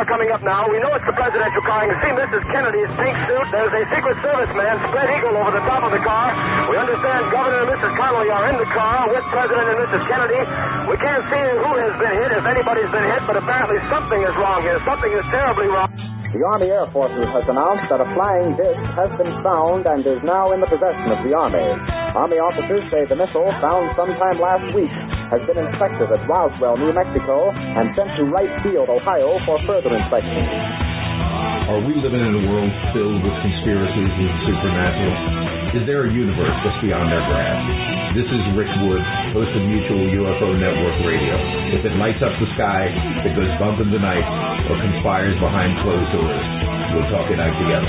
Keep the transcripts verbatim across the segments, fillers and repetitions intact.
car coming up now. We know it's the presidential car. You can see Missus Kennedy's pink suit. There's a Secret Service man, spread eagle, over the top of the car. We understand Governor and Missus Connolly are in the car with President and Missus Kennedy. We can't see who has been hit, if anybody's been hit, but apparently something is wrong here. Something is terribly wrong. The Army Air Forces has announced that a flying disc has been found and is now in the possession of the Army. Army officers say the missile, found sometime last week, has been inspected at Roswell, New Mexico, and sent to Wright Field, Ohio, for further inspection. Are we living in a world filled with conspiracies and supernatural? Is there a universe just beyond our grasp? This is Rick Wood, host of Mutual U F O Network Radio. If it lights up the sky, if it goes bump in the night, or conspires behind closed doors, we'll talk it out together.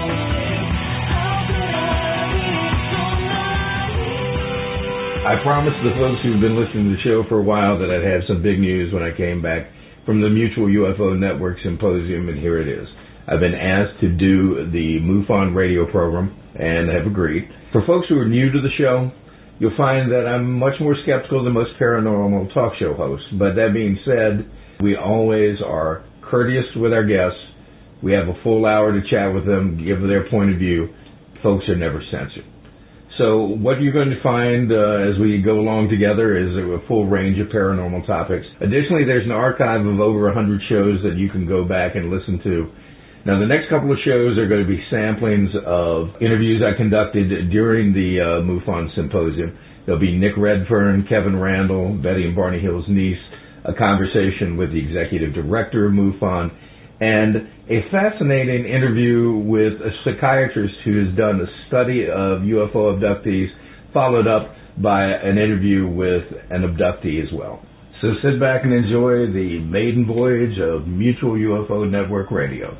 I promised the folks who've been listening to the show for a while that I'd have some big news when I came back from the Mutual U F O Network Symposium, and here it is. I've been asked to do the MUFON radio program, and have agreed. For folks who are new to the show, you'll find that I'm much more skeptical than most paranormal talk show hosts. But that being said, we always are courteous with our guests. We have a full hour to chat with them, give their point of view. Folks are never censored. So what you're going to find uh, as we go along together is a full range of paranormal topics. Additionally, there's an archive of over one hundred shows that you can go back and listen to. Now, the next couple of shows are going to be samplings of interviews I conducted during the uh, MUFON Symposium. There'll be Nick Redfern, Kevin Randall, Betty and Barney Hill's niece, a conversation with the executive director of MUFON, and a fascinating interview with a psychiatrist who has done a study of U F O abductees, followed up by an interview with an abductee as well. So sit back and enjoy the maiden voyage of Mutual U F O Network Radio.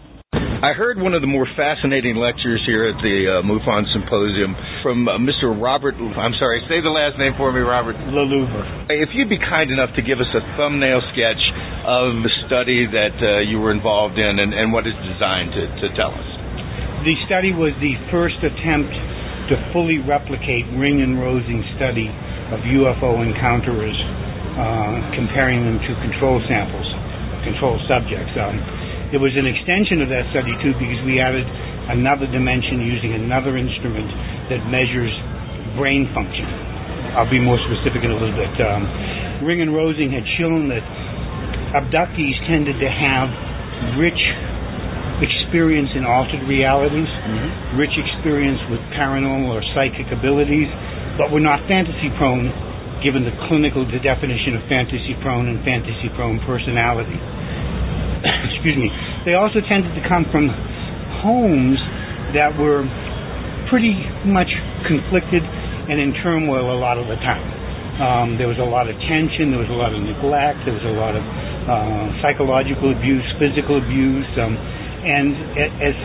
I heard one of the more fascinating lectures here at the uh, MUFON Symposium from uh, Mister Robert, I'm sorry, say the last name for me, Robert. LaLouver. If you'd be kind enough to give us a thumbnail sketch of the study that uh, you were involved in and, and what it's designed to, to tell us. The study was the first attempt to fully replicate Ring and Rosing's study of U F O encounterers, uh, comparing them to control samples, control subjects. Um, It was an extension of that study, too, because we added another dimension using another instrument that measures brain function. I'll be more specific in a little bit. Um, Ring and Rosing had shown that abductees tended to have rich experience in altered realities, mm-hmm. rich experience with paranormal or psychic abilities, but were not fantasy-prone, given the clinical the definition of fantasy-prone and fantasy-prone personality. Excuse me. They also tended to come from homes that were pretty much conflicted and in turmoil a lot of the time. Um, there was a lot of tension, there was a lot of neglect, there was a lot of uh, psychological abuse, physical abuse, um, and as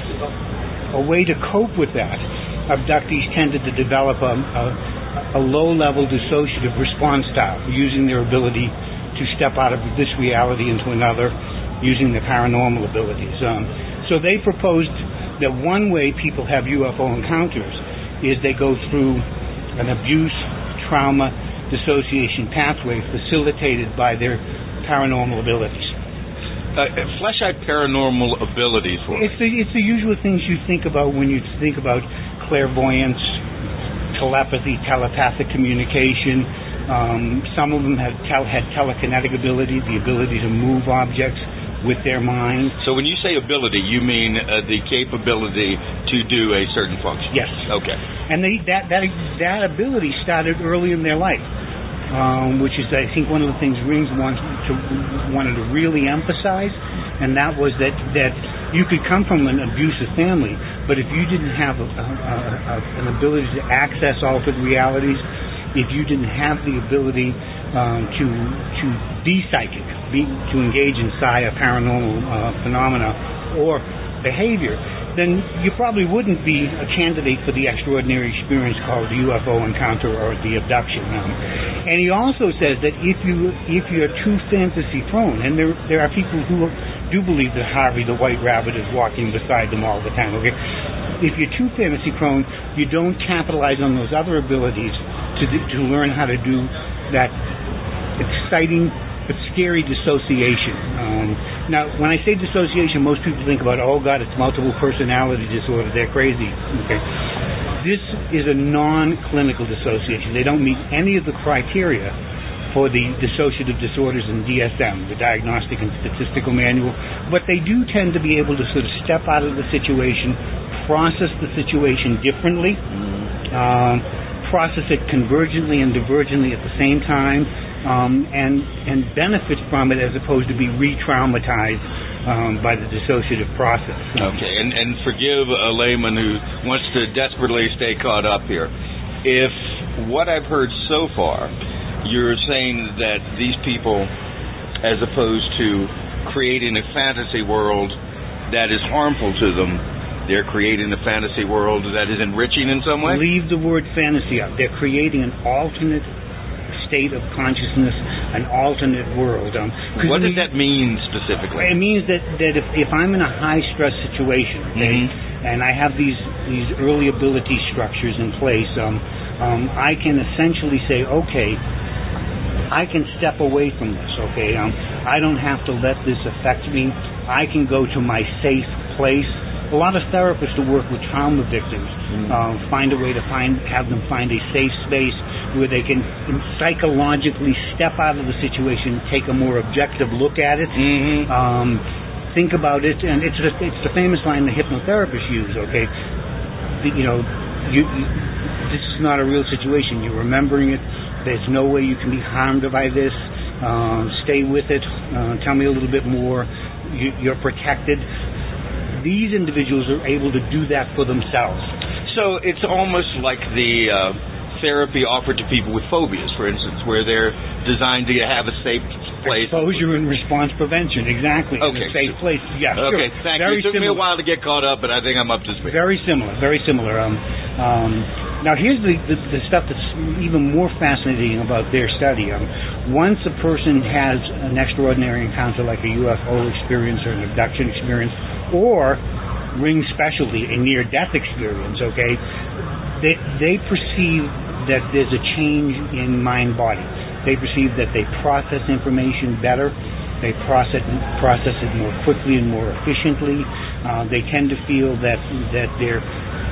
a way to cope with that, abductees tended to develop a, a, a low-level dissociative response style, using their ability to step out of this reality into another, using their paranormal abilities. Um, so they proposed that one way people have U F O encounters is they go through an abuse, trauma, dissociation pathway facilitated by their paranormal abilities. Uh, flesh out paranormal abilities for it's the, it's the usual things you think about when you think about clairvoyance, telepathy, telepathic communication. Um, some of them had, tel- had telekinetic ability, the ability to move objects with their mind. So when you say ability, you mean uh, the capability to do a certain function? Yes. Okay. And they, that, that that ability started early in their life, um, which is, I think, one of the things Rings wanted to, wanted to really emphasize, and that was that, that you could come from an abusive family, but if you didn't have a, a, a, an ability to access altered realities, if you didn't have the ability um, to to be psychic, be, to engage in psi, paranormal uh, phenomena or behavior, then you probably wouldn't be a candidate for the extraordinary experience called the U F O encounter or the abduction. Um, and he also says that if you if you're too fantasy prone, and there there are people who do believe that Harvey the White Rabbit is walking beside them all the time. Okay, if you're too fantasy prone, you don't capitalize on those other abilities to to learn how to do that exciting but scary dissociation. Um, now, when I say dissociation, most people think about, oh, God, it's multiple personality disorder. They're crazy. Okay. This is a non-clinical dissociation. They don't meet any of the criteria for the dissociative disorders in D S M, the Diagnostic and Statistical Manual, but they do tend to be able to sort of step out of the situation, process the situation differently, um, process it convergently and divergently at the same time, um, and and benefit from it as opposed to be re-traumatized um, by the dissociative process. Okay, and, and forgive a layman who wants to desperately stay caught up here. If what I've heard so far, you're saying that these people, as opposed to creating a fantasy world that is harmful to them, they're creating a fantasy world that is enriching in some way? Leave the word fantasy out. They're creating an alternate state of consciousness, an alternate world. Um, what does that mean specifically? It means that, that if, if I'm in a high-stress situation, okay, mm-hmm. and I have these, these early ability structures in place, um, um, I can essentially say, okay, I can step away from this, okay? Um, I don't have to let this affect me. I can go to my safe place. A lot of therapists who work with trauma victims mm. uh, find a way to find have them find a safe space where they can psychologically step out of the situation, take a more objective look at it, mm-hmm. um, think about it, and it's just, it's the famous line the hypnotherapists use, okay? The, you know, you, you, this is not a real situation. You're remembering it. There's no way you can be harmed by this. Uh, stay with it. Uh, tell me a little bit more. You, you're protected. These individuals are able to do that for themselves. So it's almost like the uh, therapy offered to people with phobias, for instance, where they're designed to have a safe place. Exposure and response prevention, exactly. Okay. In a safe place. Yeah, okay, sure. thank very you. It took similar. me a while to get caught up, but I think I'm up to speed. Very similar, very similar. Um, um, now, here's the, the, the stuff that's even more fascinating about their study. Um, once a person has an extraordinary encounter like a U F O experience or an abduction experience, or ring specialty, a near-death experience, okay, they, they perceive that there's a change in mind-body. They perceive that they process information better. They process process it more quickly and more efficiently. Uh, they tend to feel that that their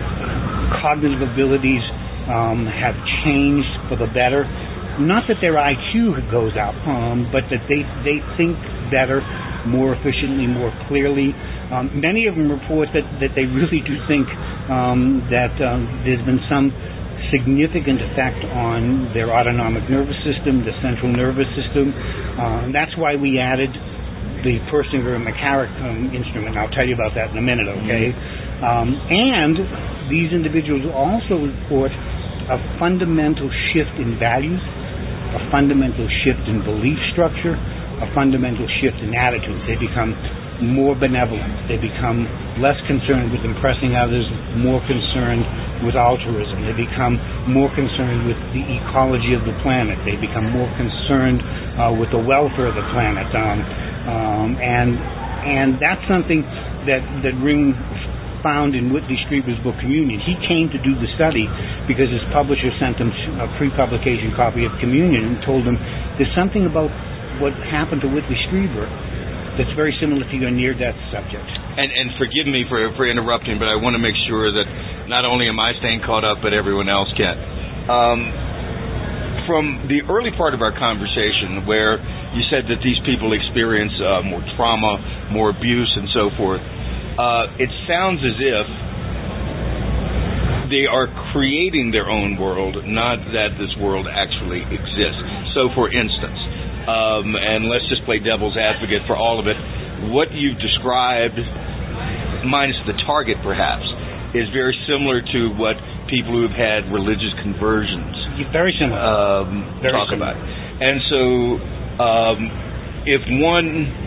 cognitive abilities um, have changed for the better. Not that their I Q goes up, um, but that they, they think better, more efficiently, more clearly. Um, many of them report that, that they really do think um, that um, there's been some significant effect on their autonomic nervous system, the central nervous system. Uh, that's why we added the Persinger and McCarrick um, instrument. I'll tell you about that in a minute, okay? Mm-hmm. Um, and these individuals also report a fundamental shift in values, a fundamental shift in belief structure, a fundamental shift in attitudes. They become more benevolent. They become less concerned with impressing others, more concerned with altruism. They become more concerned with the ecology of the planet. They become more concerned uh, with the welfare of the planet. Um, um, and and that's something that, that Ring found in Whitley Strieber's book Communion. He came to do the study because his publisher sent him a pre-publication copy of Communion and told him there's something about what happened to Whitley Strieber that's very similar to your near-death subject. And, and forgive me for, for interrupting, but I want to make sure that not only am I staying caught up, but everyone else can. Um, from the early part of our conversation where you said that these people experience uh, more trauma, more abuse, and so forth, uh, it sounds as if they are creating their own world, not that this world actually exists. So, for instance, Um, and let's just play devil's advocate for all of it. What you've described, minus the target perhaps, is very similar to what people who've had religious conversions very similar. Um, very talk similar. about. And so um, if one...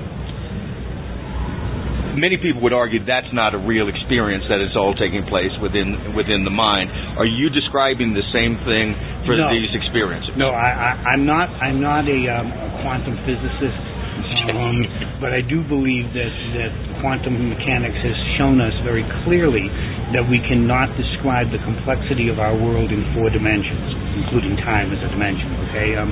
Many people would argue that's not a real experience, that it's all taking place within within the mind. Are you describing the same thing for no. these experiences? No, I, I, I'm not. I'm not a, um, a quantum physicist, um, but I do believe that that quantum mechanics has shown us very clearly that we cannot describe the complexity of our world in four dimensions, including time as a dimension. Okay, um,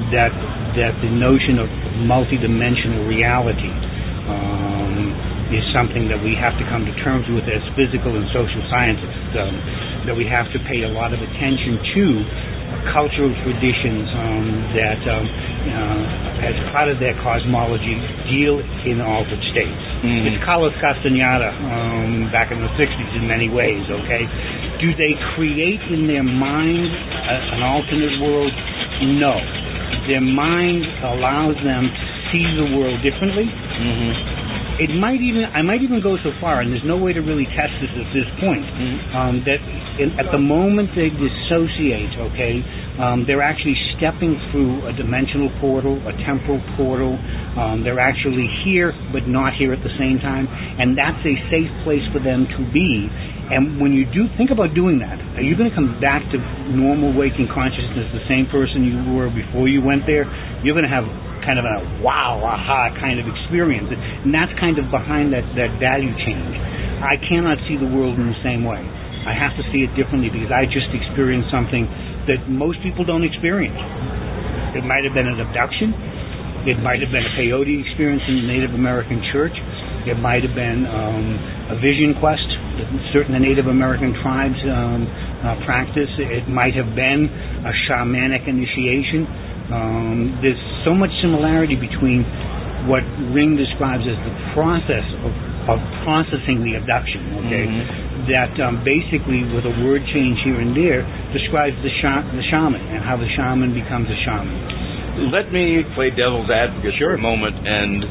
that that the notion of multidimensional reality um, is something that we have to come to terms with as physical and social scientists, um, that we have to pay a lot of attention to cultural traditions um, that, um, uh, as part of their cosmology, deal in altered states. Mm-hmm. It's Carlos Castaneda um, back in the sixties in many ways, okay? Do they create in their mind a, an alternate world? No. Their mind allows them to see the world differently. Mm-hmm. It might even, I might even go so far, and there's no way to really test this at this point, mm-hmm. um, that in, at the moment they dissociate, okay, um, they're actually stepping through a dimensional portal, a temporal portal. Um, they're actually here, but not here at the same time, and that's a safe place for them to be. And when you do think about doing that, are you going to come back to normal waking consciousness, the same person you were before you went there? You're going to have kind of a wow, aha kind of experience. And that's kind of behind that, that value change. I cannot see the world in the same way. I have to see it differently because I just experienced something that most people don't experience. It might have been an abduction. It might have been a peyote experience in the Native American church. It might have been um, a vision quest that certain Native American tribes um, uh, practice. It might have been a shamanic initiation. Um, there's so much similarity between what Ring describes as the process of, of processing the abduction, okay, mm-hmm. that um, basically with a word change here and there describes the, sh- the shaman and how the shaman becomes a shaman. Let me play devil's advocate sure. for a moment, and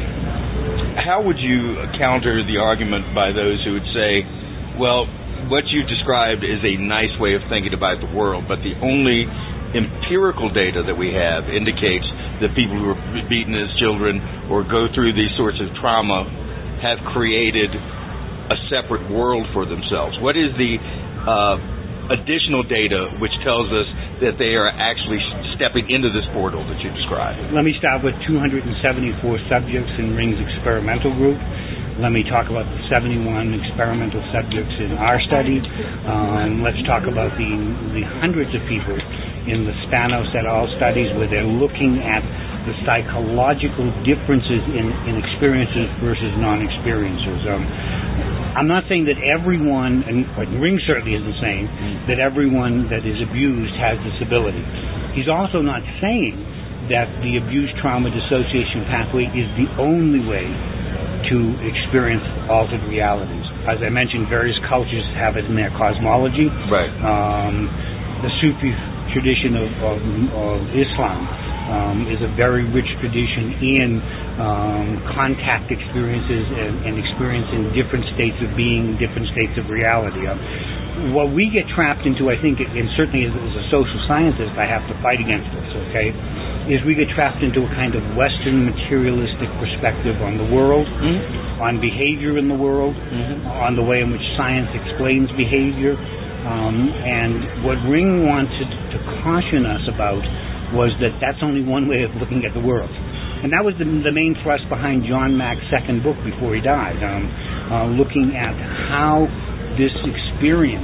how would you counter the argument by those who would say, well, what you described is a nice way of thinking about the world, but the only empirical data that we have indicates that people who are beaten as children or go through these sorts of trauma have created a separate world for themselves. What is the uh, additional data which tells us that they are actually stepping into this portal that you described? Let me start with two hundred seventy-four subjects in Ring's experimental group. Let me talk about the seventy-one experimental subjects in our study. Um, let's talk about the, the hundreds of people in the Spanos et al. Studies where they're looking at the psychological differences in, in experiences versus non-experiencers. Um, I'm not saying that everyone, and Ring certainly isn't saying, that everyone that is abused has this ability. He's also not saying that the abuse trauma dissociation pathway is the only way to experience altered realities. As I mentioned, various cultures have it in their cosmology. Right. Um, the Sufi tradition of, of, of Islam um, is a very rich tradition in um, contact experiences and, and experiencing different states of being, different states of reality. Um, what we get trapped into, I think, and certainly as, as a social scientist, I have to fight against this, okay, is we get trapped into a kind of Western materialistic perspective on the world, mm-hmm. on behavior in the world, mm-hmm. on the way in which science explains behavior. Um, and what Ring wanted to caution us about was that that's only one way of looking at the world. And that was the, the main thrust behind John Mack's second book before he died, um, uh, looking at how this experience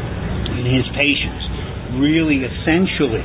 in his patients really essentially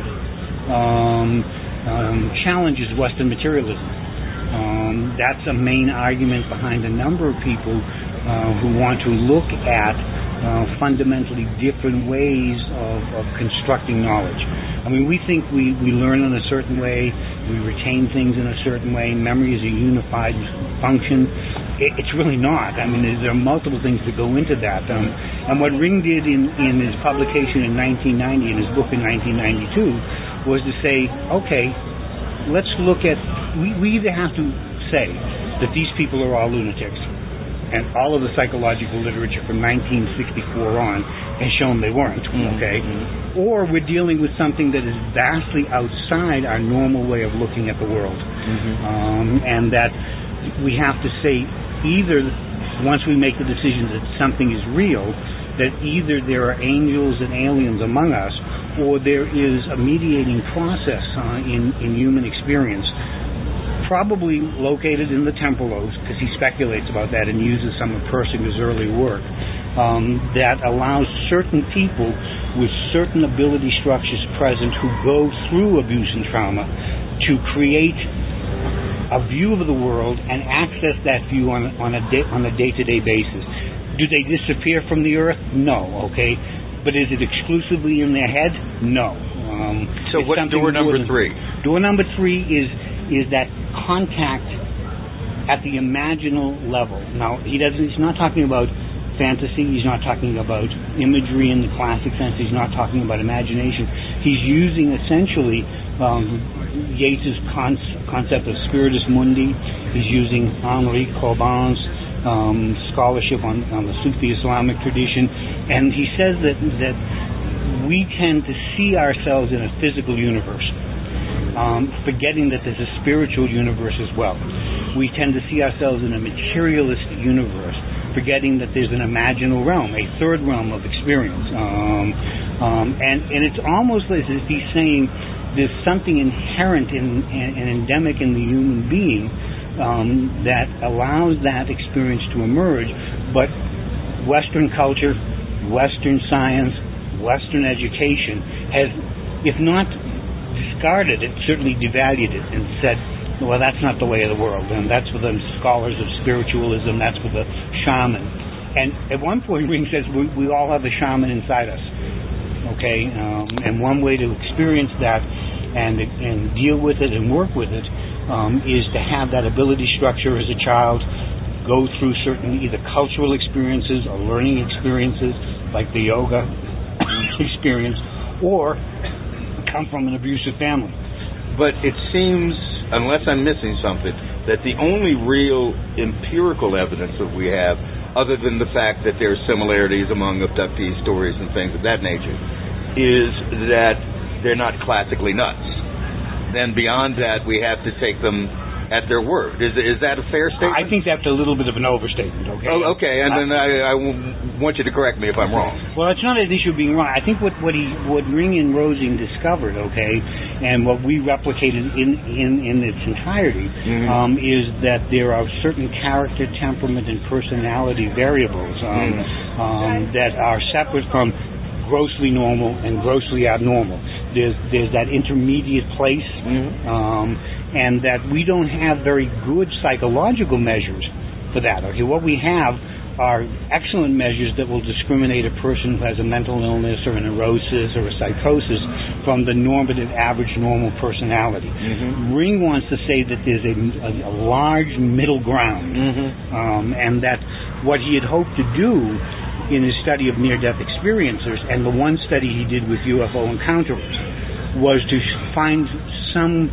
um, um, challenges Western materialism. Um, that's a main argument behind a number of people uh, who want to look at Uh, fundamentally different ways of, of constructing knowledge. I mean, we think we, we learn in a certain way, we retain things in a certain way, memory is a unified function. It, it's really not. I mean, there are multiple things that go into that. Um, and what Ring did in, in his publication in nineteen ninety, in his book in nineteen ninety-two, was to say, okay, let's look at, we, we either have to say that these people are all lunatics, and all of the psychological literature from nineteen sixty-four on has shown they weren't, okay? Mm-hmm. Or we're dealing with something that is vastly outside our normal way of looking at the world. Mm-hmm. Um, and that we have to say either, once we make the decision that something is real, that either there are angels and aliens among us, or there is a mediating process uh, in, in human experience, probably located in the temporal lobes, because he speculates about that and uses some of Persinger's early work, um, that allows certain people with certain ability structures present who go through abuse and trauma to create a view of the world and access that view on, on, a, day, on a day-to-day basis. Do they disappear from the earth? No, okay. But is it exclusively in their head? No. Um, so what's door number than, three? Door number three is is that contact at the imaginal level. Now, he doesn't. He's not talking about fantasy. He's not talking about imagery in the classic sense. He's not talking about imagination. He's using essentially um, Yeats's con- concept of spiritus mundi. He's using Henri Corbin's um, scholarship on, on the Sufi Islamic tradition, and he says that that we tend to see ourselves in a physical universe, um, forgetting that there's a spiritual universe as well. We tend to see ourselves in a materialistic universe, forgetting that there's an imaginal realm, a third realm of experience. Um, um, and, and it's almost as if he's saying there's something inherent in, and endemic in the human being um, that allows that experience to emerge. But Western culture, Western science, Western education has, if not discarded it, certainly devalued it and said, well, that's not the way of the world, and that's for the scholars of spiritualism, that's for the shaman. And at one point, Ring says we, we all have a shaman inside us, okay? Um, and one way to experience that and and deal with it and work with it um, is to have that ability structure as a child, go through certain either cultural experiences or learning experiences, like the yoga experience, or come from an abusive family. But it seems, unless I'm missing something, that the only real empirical evidence that we have, other than the fact that there are similarities among abductee stories and things of that nature, is that they're not classically nuts. Then beyond that, we have to take them at their word. Is is that a fair statement? I think that's a little bit of an overstatement, okay? Oh, okay, and uh, then I, I want you to correct me if I'm wrong. Well, it's not an issue of being wrong. I think what, what he what Ring and Rosing discovered, okay, and what we replicated in, in, in its entirety, mm-hmm. um, is that there are certain character, temperament, and personality variables um, mm-hmm. um, that are separate from grossly normal and grossly abnormal. There's there's that intermediate place, mm-hmm. um, and that we don't have very good psychological measures for that. Okay, what we have are excellent measures that will discriminate a person who has a mental illness or a neurosis or a psychosis from the normative, average, normal personality. Mm-hmm. Ring wants to say that there's a, a, a large middle ground, mm-hmm. um, and that what he had hoped to do in his study of near-death experiencers, and the one study he did with U F O encounterers, was to find some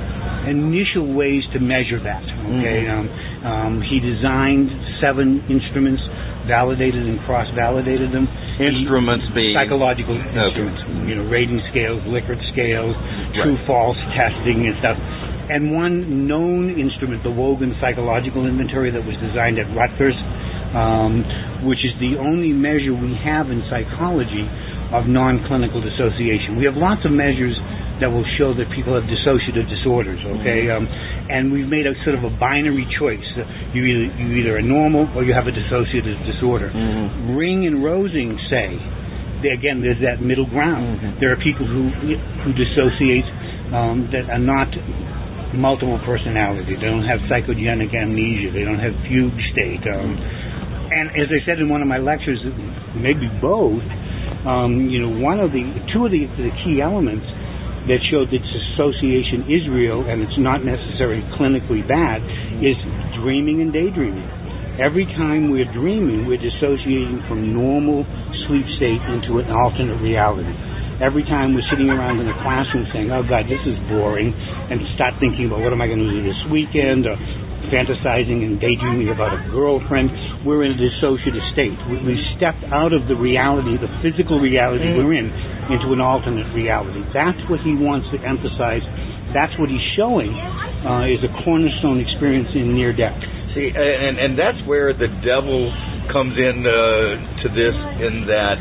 initial ways to measure that. Okay, mm-hmm. um, um, he designed seven instruments, validated and cross-validated them. Instruments being psychological okay. instruments, you know, rating scales, Likert scales, right. true-false testing and stuff. And one known instrument, the Wogan Psychological Inventory, that was designed at Rutgers, um, which is the only measure we have in psychology of non-clinical dissociation. We have lots of measures that will show that people have dissociative disorders, okay? Mm-hmm. Um, and we've made a sort of a binary choice. You either, you either are normal or you have a dissociative disorder. Mm-hmm. Ring and Rosing say, they, again, there's that middle ground. Mm-hmm. There are people who who dissociate um, that are not multiple personality. They don't have psychogenic amnesia. They don't have fugue state. Um, and as I said in one of my lectures, maybe both, um, you know, one of the, two of the, the key elements that showed that dissociation is real and it's not necessarily clinically bad is dreaming and daydreaming. Every time we're dreaming, we're dissociating from normal sleep state into an alternate reality. Every time we're sitting around in a classroom saying, oh, God, this is boring, and start thinking about what am I going to do this weekend, or fantasizing and daydreaming about a girlfriend, we're in a dissociative state. We, we stepped out of the reality, the physical reality mm. we're in, into an alternate reality. That's what he wants to emphasize. That's what he's showing uh, is a cornerstone experience in near death. See, and, and that's where the devil comes in uh, to this, in that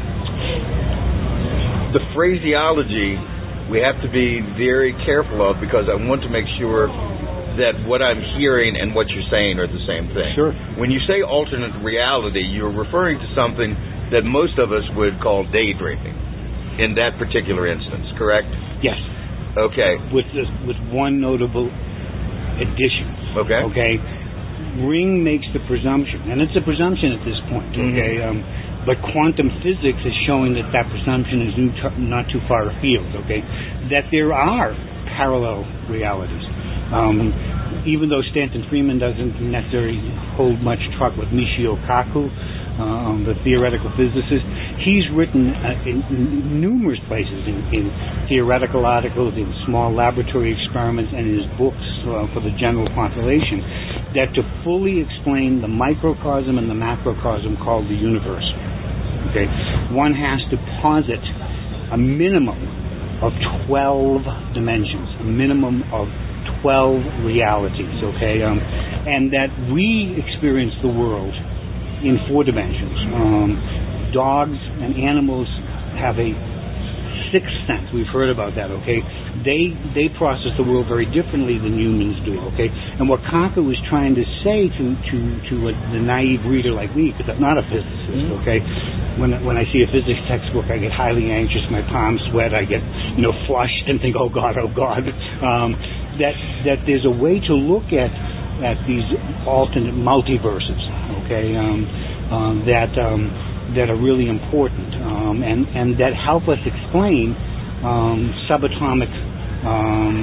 the phraseology we have to be very careful of, because I want to make sure that what I'm hearing and what you're saying are the same thing. Sure. When you say alternate reality, you're referring to something that most of us would call daydreaming. in that particular instance, correct? Yes. Okay. With this, with one notable addition. Okay. Okay. Ring makes the presumption, and it's a presumption at this point. Okay. Mm-hmm. Um, but quantum physics is showing that that presumption is new t- not too far afield. Okay. That there are parallel realities. Um, even though Stanton Friedman doesn't necessarily hold much truck with Michio Kaku, Um, the theoretical physicist, he's written uh, in, in numerous places, in, in theoretical articles, in small laboratory experiments, and in his books uh, for the general population, that to fully explain the microcosm and the macrocosm called the universe, okay, one has to posit a minimum of twelve dimensions, a minimum of twelve realities, okay, um, and that we experience the world in four dimensions. Um, dogs and animals have a sixth sense. We've heard about that, okay? They they process the world very differently than humans do, okay? And what Kaku was trying to say to to, to a, the naive reader like me, because I'm not a physicist, okay? When when I see a physics textbook, I get highly anxious, my palms sweat, I get, you know, flushed and think, oh God, oh God. Um, that that there's a way to look at at these alternate multiverses, okay, um, um, that um, that are really important, um, and and that help us explain um, subatomic um,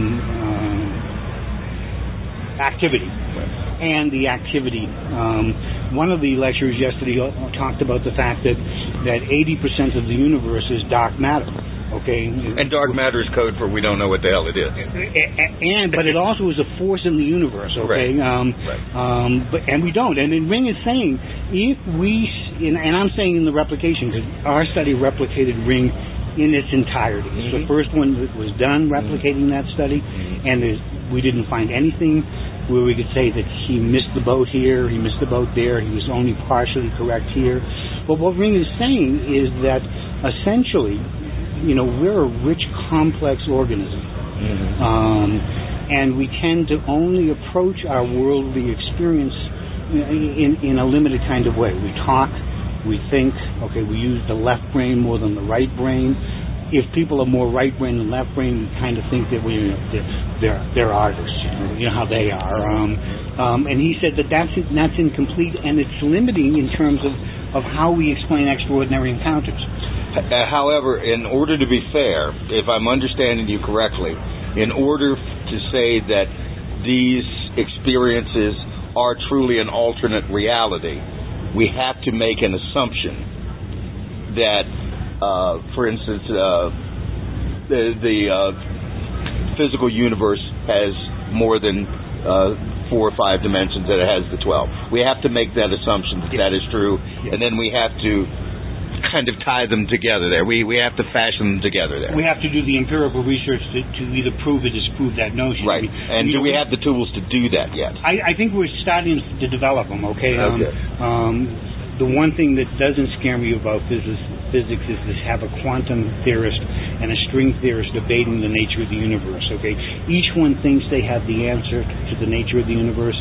uh, activity and the activity. Um, one of the lecturers yesterday talked about the fact that that eighty percent of the universe is dark matter. Okay. And dark matter is code for we don't know what the hell it is. And but it also is a force in the universe. Okay. Right. Um, right. Um, but and we don't. And then Ring is saying if we and, and I'm saying in the replication because our study replicated Ring in its entirety. Mm-hmm. It's the first one that was done replicating mm-hmm. that study, mm-hmm. and we didn't find anything where we could say that he missed the boat here, he missed the boat there, he was only partially correct here. But what Ring is saying is that essentially, you know, we're a rich, complex organism. Mm-hmm. Um, and we tend to only approach our worldly experience in, in a limited kind of way. We talk, we think, okay, we use the left brain more than the right brain. If people are more right brain than left brain, we kind of think that we, you know, they're, they're, they're artists, you know, you know how they are. Um, um, and he said that that's, that's incomplete and it's limiting in terms of, of how we explain extraordinary encounters. However, in order to be fair, if I'm understanding you correctly, in order to say that these experiences are truly an alternate reality, we have to make an assumption that, uh, for instance, uh, the, the uh, physical universe has more than uh, four or five dimensions, that it has the twelve. We have to make that assumption that that is true, and then we have to kind of tie them together there. We we have to fashion them together there. We have to do the empirical research to, to either prove or disprove that notion. Right. And do we have the tools to do that yet? I, I think we're starting to develop them, okay? Um, okay. Um, the one thing that doesn't scare me about physics, physics is to have a quantum theorist and a string theorist debating the nature of the universe, okay? Each one thinks they have the answer to the nature of the universe,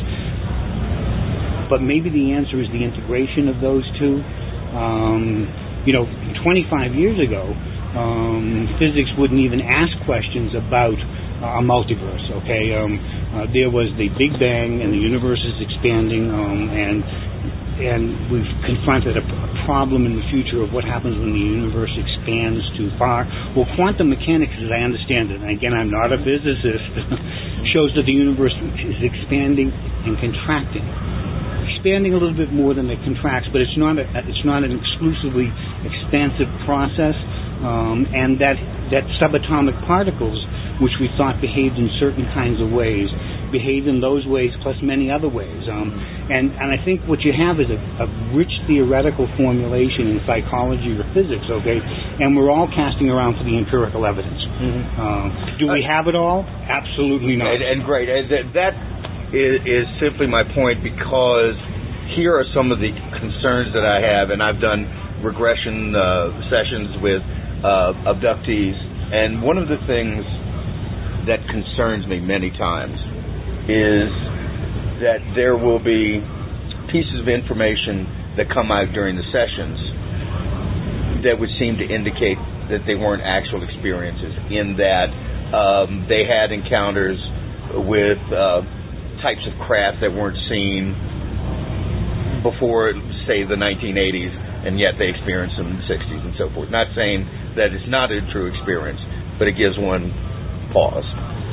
but maybe the answer is the integration of those two. Um, You know, twenty-five years ago, um, physics wouldn't even ask questions about uh, a multiverse, okay? Um, uh, there was the Big Bang, and the universe is expanding, um, and and we've confronted a, a problem in the future of what happens when the universe expands too far. Well, quantum mechanics, as I understand it, and again, I'm not a physicist, shows that the universe is expanding and contracting. Expanding a little bit more than it contracts, but it's not a, it's not an exclusively expansive process, um, and that that subatomic particles, which we thought behaved in certain kinds of ways, behave in those ways plus many other ways. Um, and and I think what you have is a, a rich theoretical formulation in psychology or physics, okay, and we're all casting around for the empirical evidence. Mm-hmm. Uh, do we have it all? Absolutely not. And, and great. And that is, is simply my point, because here are some of the concerns that I have, and I've done regression uh, sessions with uh, abductees, and one of the things that concerns me many times is that there will be pieces of information that come out during the sessions that would seem to indicate that they weren't actual experiences, in that um, they had encounters with uh, types of craft that weren't seen before, say, the nineteen eighties, and yet they experienced them in the sixties and so forth. Not saying that it's not a true experience, but it gives one pause.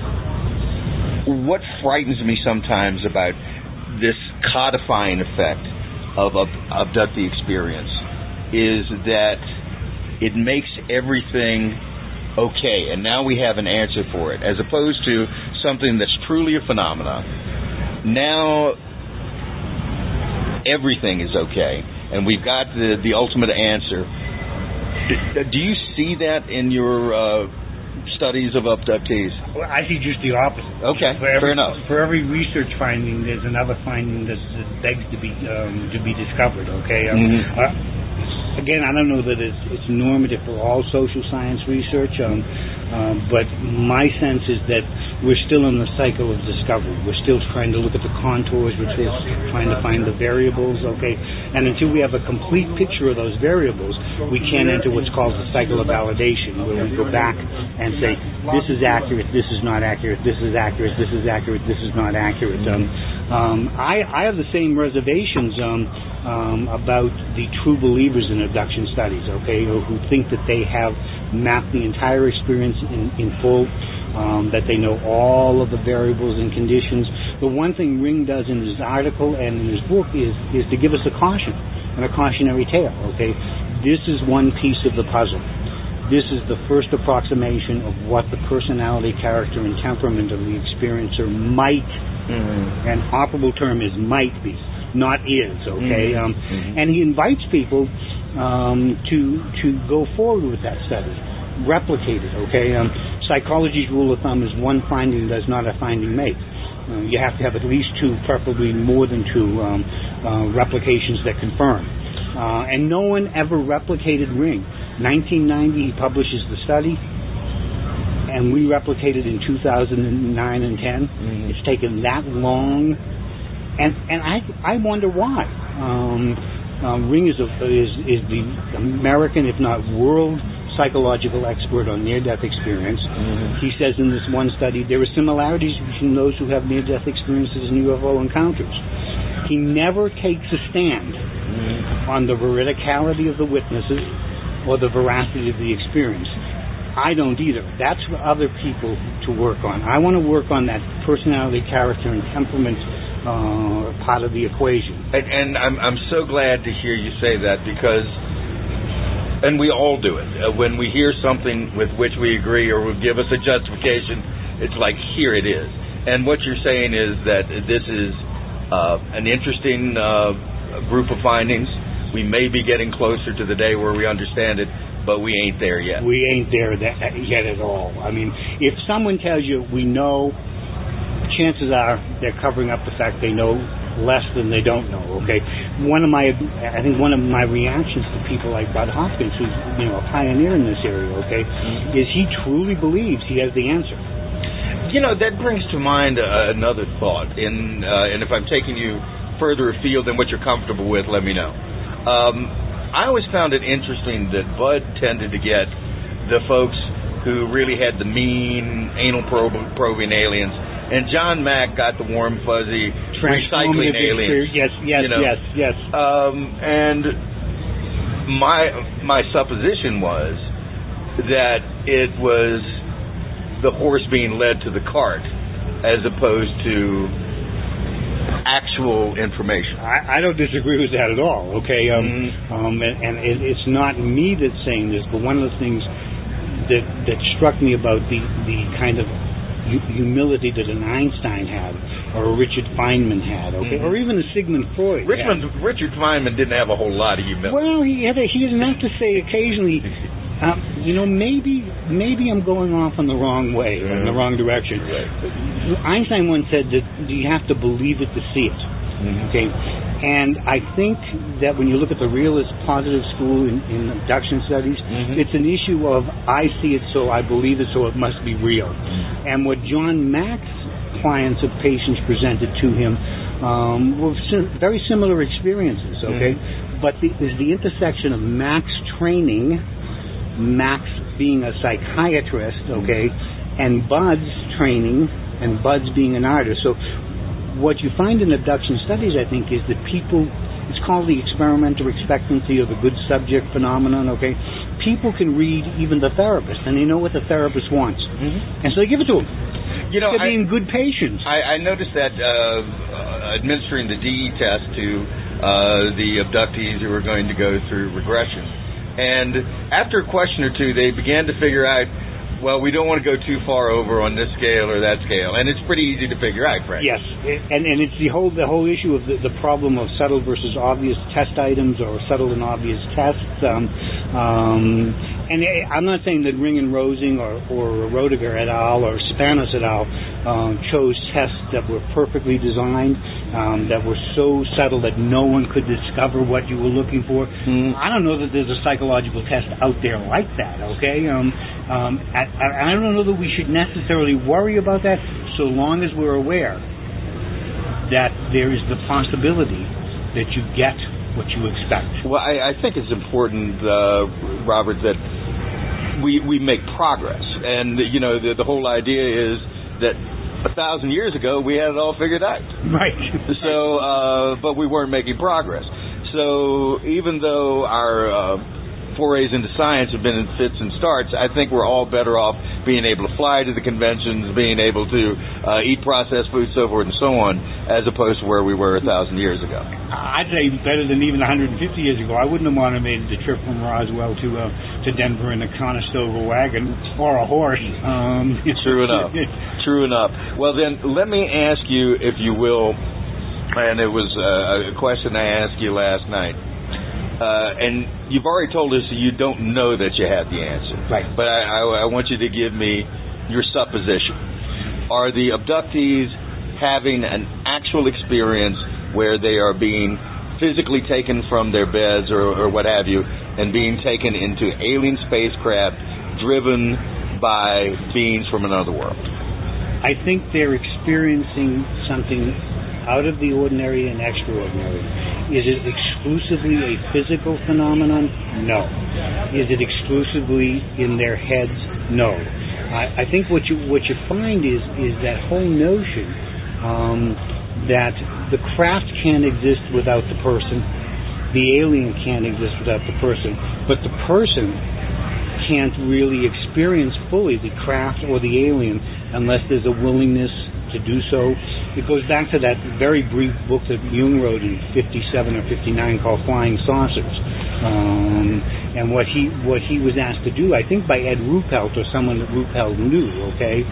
What frightens me sometimes about this codifying effect of ab- abductee experience is that it makes everything okay, and now we have an answer for it, as opposed to something that's truly a phenomenon. Now everything is okay, and we've got the, the ultimate answer. Do you see that in your uh, studies of abductees? Well, I see just the opposite. Okay, for every, fair enough. For every research finding, there's another finding that begs to be um, to be discovered. Okay. Um, mm-hmm. uh, again, I don't know that it's, it's normative for all social science research, um, um, but my sense is that we're still in the cycle of discovery. We're still trying to look at the contours. We're still trying to find the variables. Okay. And until we have a complete picture of those variables, we can't enter what's called the cycle of validation, where we go back and say, this is accurate, this is not accurate, this is accurate, this is accurate, this is not accurate. Um, um, I, I have the same reservations um, um, about the true believers in abduction studies, okay, who think that they have mapped the entire experience in, in full, um, that they know all of the variables and conditions. The one thing Ring does in his article and in his book is, is to give us a caution and a cautionary tale, okay. This is one piece of the puzzle. This is the first approximation of what the personality, character, and temperament of the experiencer might, mm-hmm. an operable term is might be, not is, okay? Mm-hmm. Um, mm-hmm. And he invites people um, to to go forward with that study, replicate it, okay? Um, psychology's rule of thumb is one finding does not a finding make. Uh, you have to have at least two, preferably more than two, um, uh, replications that confirm. Uh, and no one ever replicated Ring. nineteen ninety, he publishes the study, and we replicated in two thousand nine and ten. Mm-hmm. It's taken that long, and and I I wonder why. Um, um, Ring is, a, is is the American, if not world, psychological expert on near-death experience. Mm-hmm. He says in this one study there are similarities between those who have near-death experiences and U F O encounters. He never takes a stand mm-hmm. on the veridicality of the witnesses or the veracity of the experience. I don't either. That's for other people to work on. I want to work on that personality, character, and temperament uh, part of the equation. And, and I'm, I'm so glad to hear you say that, because, and we all do it, uh, when we hear something with which we agree or will give us a justification, it's like, here it is. And what you're saying is that this is uh, an interesting uh, group of findings. We may be getting closer to the day where we understand it, but we ain't there yet. We ain't there that, yet at all. I mean, if someone tells you we know, chances are they're covering up the fact they know less than they don't know, okay? One of my, I think one of my reactions to people like Bud Hopkins, who's, you know, a pioneer in this area, okay, mm-hmm. is he truly believes he has the answer. You know, that brings to mind uh, another thought, in, uh, and if I'm taking you further afield than what you're comfortable with, let me know. Um, I always found it interesting that Bud tended to get the folks who really had the mean, anal prob- probing aliens, and John Mack got the warm, fuzzy, recycling aliens. Yes, yes, you know? yes, yes. Um, and my my supposition was that it was the horse being led to the cart, as opposed to actual information. I, I don't disagree with that at all, okay? Um, mm-hmm. um, and and it, it's not me that's saying this, but one of the things that that struck me about the, the kind of hu- humility that an Einstein had, or a Richard Feynman had, okay? Mm-hmm. Or even a Sigmund Freud Richmond, had. Richard Feynman didn't have a whole lot of humility. Well, he had a, he had enough to say occasionally, um, you know, maybe maybe I'm going off in the wrong way, mm-hmm. or in the wrong direction. Right. Einstein once said that you have to believe it to see it. Mm-hmm. Okay, and I think that when you look at the realist positive school in, in abduction studies, mm-hmm. it's an issue of I see it, so I believe it, so it must be real. Mm-hmm. And what John Mack's clients of patients presented to him um, were sim- very similar experiences. Okay. Mm-hmm. but the, there's the intersection of Mac's training, Max being a psychiatrist, okay, and Bud's training, and Bud's being an artist. So what you find in abduction studies, I think, is that people, it's called the experimenter expectancy or the good subject phenomenon, okay? People can read even the therapist, and they know what the therapist wants. Mm-hmm. And so they give it to them. You know, They're being good patients. I, I noticed that uh, uh, administering the D E test to uh, the abductees who were going to go through regression. And after a question or two, they began to figure out, well, we don't want to go too far over on this scale or that scale, and it's pretty easy to figure out, Frank. Yes, and and it's the whole the whole issue of the, the problem of subtle versus obvious test items, or subtle and obvious tests. Um, um, and I'm not saying that Ring and Rosing or, or Roediger et al. Or Spanos et al. Um, chose tests that were perfectly designed, um, that were so subtle that no one could discover what you were looking for. Mm. I don't know that there's a psychological test out there like that, okay? Um, um, I, I don't know that we should necessarily worry about that so long as we're aware that there is the possibility that you get what you expect. Well, I, I think it's important, uh, Robert, that we we make progress. And, you know, the, the whole idea is that a thousand years ago we had it all figured out. Right. So, uh, but we weren't making progress. So even though our uh, forays into science have been in fits and starts, I think we're all better off being able to fly to the conventions, being able to uh, eat processed food, so forth and so on, as opposed to where we were a thousand years ago. I'd say better than even one hundred fifty years ago. I wouldn't have wanted to made the trip from Roswell to uh, to Denver in a Conestoga wagon or a horse. Um, True enough. True enough. Well, then, let me ask you, if you will, and it was uh, a question I asked you last night. Uh, and you've already told us you don't know that you have the answer. Right. But I, I, I want you to give me your supposition. Are the abductees having an actual experience where they are being physically taken from their beds or, or what have you, and being taken into alien spacecraft driven by beings from another world? I think they're experiencing something out of the ordinary and extraordinary. Is it exclusively a physical phenomenon? No. Is it exclusively in their heads? No. I, I think what you what you find is is that whole notion um, that the craft can't exist without the person, the alien can't exist without the person, but the person can't really experience fully the craft or the alien unless there's a willingness to do so. It goes back to that very brief book that Jung wrote in fifty-seven or fifty-nine called Flying Saucers. Um, and what he what he was asked to do, I think by Ed Ruppelt or someone that Ruppelt knew, okay,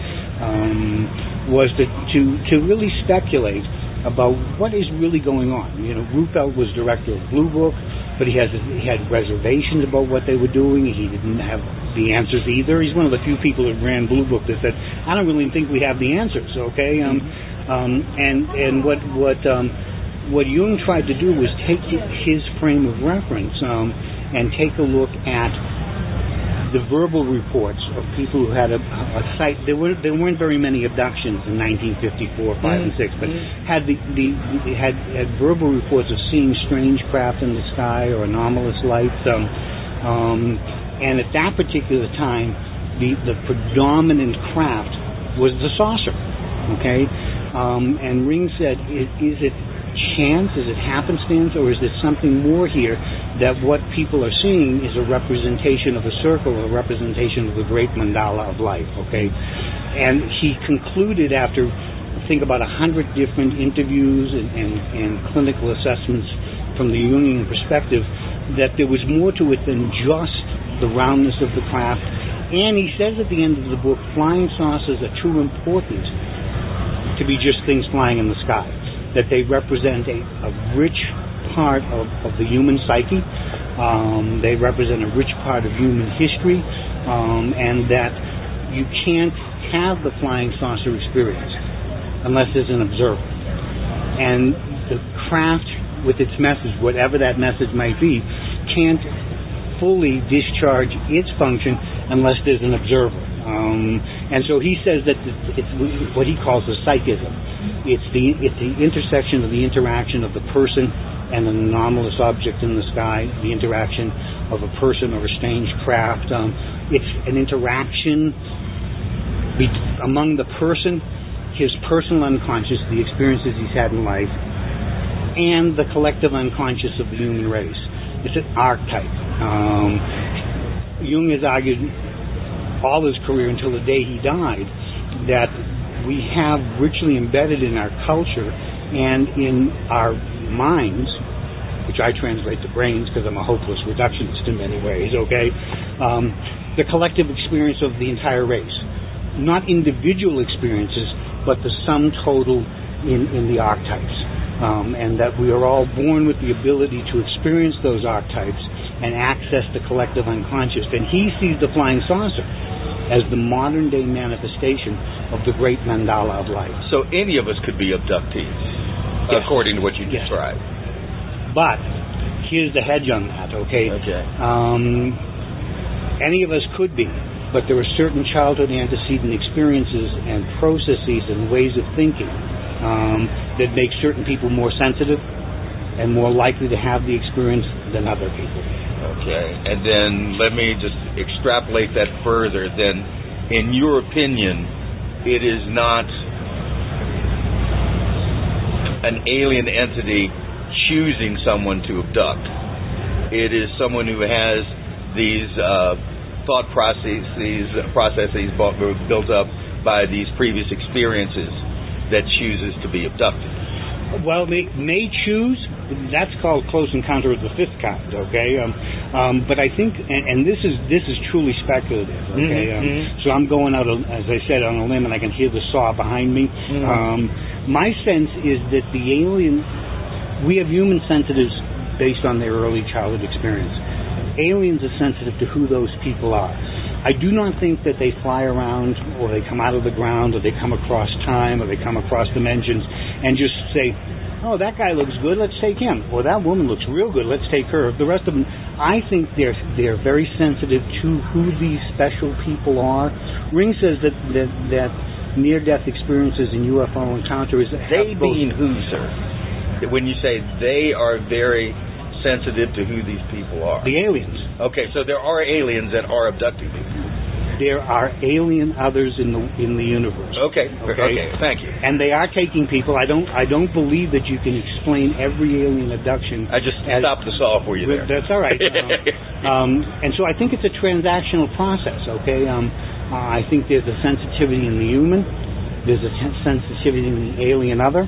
um, was to, to, to really speculate about what is really going on. You know, Ruppelt was director of Blue Book, but he has he had reservations about what they were doing. He didn't have the answers either. He's one of the few people that ran Blue Book that said, I don't really think we have the answers, okay? Um, um, and and what what um, what Jung tried to do was take his frame of reference um, and take a look at the verbal reports of people who had a, a sight. There were there weren't very many abductions in nineteen fifty-four, five, mm-hmm. and six, but had the, the had, had verbal reports of seeing strange craft in the sky or anomalous lights. Um, um, and at that particular time, the the predominant craft was the saucer. Okay, um, and Ring said, is, is it chance? Is it happenstance? Or is there something more here? That what people are seeing is a representation of a circle, a representation of the great mandala of life, okay? And he concluded after, I think, about a hundred different interviews and, and, and clinical assessments from the Jungian perspective, that there was more to it than just the roundness of the craft. And he says at the end of the book, flying saucers are too important to be just things flying in the sky, that they represent a, a rich part of, of the human psyche. Um, they represent a rich part of human history, um, and that you can't have the flying saucer experience unless there's an observer. And the craft with its message, whatever that message might be, can't fully discharge its function unless there's an observer. Um, and so he says that it's what he calls the psychism. It's the it's the intersection of the interaction of the person and an anomalous object in the sky, the interaction of a person or a strange craft. Um, it's an interaction be- among the person, his personal unconscious, the experiences he's had in life, and the collective unconscious of the human race. It's an archetype. Um, Jung has argued all his career until the day he died that we have richly embedded in our culture and in our minds, which I translate to brains because I'm a hopeless reductionist in many ways, okay, um, the collective experience of the entire race. Not individual experiences, but the sum total in, in the archetypes. Um, and that we are all born with the ability to experience those archetypes and access the collective unconscious. And he sees the flying saucer as the modern-day manifestation of the great mandala of light. So any of us could be abductees, yes. according to what you yes. described. But here's the hedge on that, okay? Okay. Um, any of us could be, but there are certain childhood antecedent experiences and processes and ways of thinking um, that make certain people more sensitive and more likely to have the experience than other people. Okay, and then let me just extrapolate that further. Then, in your opinion, it is not an alien entity choosing someone to abduct. It is someone who has these uh, thought processes, these processes built up by these previous experiences that chooses to be abducted. Well, may, may choose. That's called close encounter of the fifth kind. Okay, um, um, but I think, and, and this is this is truly speculative. Okay, mm-hmm. um, so I'm going out, as I said, on a limb, and I can hear the saw behind me. Mm-hmm. Um, my sense is that the alien, we have human sensitives based on their early childhood experience. Aliens are sensitive to who those people are. I do not think that they fly around or they come out of the ground or they come across time or they come across dimensions and just say, oh, that guy looks good, let's take him. Or that woman looks real good, let's take her. The rest of them, I think they're they're very sensitive to who these special people are. Ring says that that, that near-death experiences in U F O encounters... They being who, sir? When you say they are very sensitive to who these people are. The aliens. Okay, so there are aliens that are abducting people. There are alien others in the in the universe. Okay. Okay. Okay. Thank you. And they are taking people. I don't I don't believe that you can explain every alien abduction. I just as, stopped the saw for you there. That's all right. um, and so I think it's a transactional process. Okay. Um, uh, I think there's a sensitivity in the human. There's a t- sensitivity in the alien other,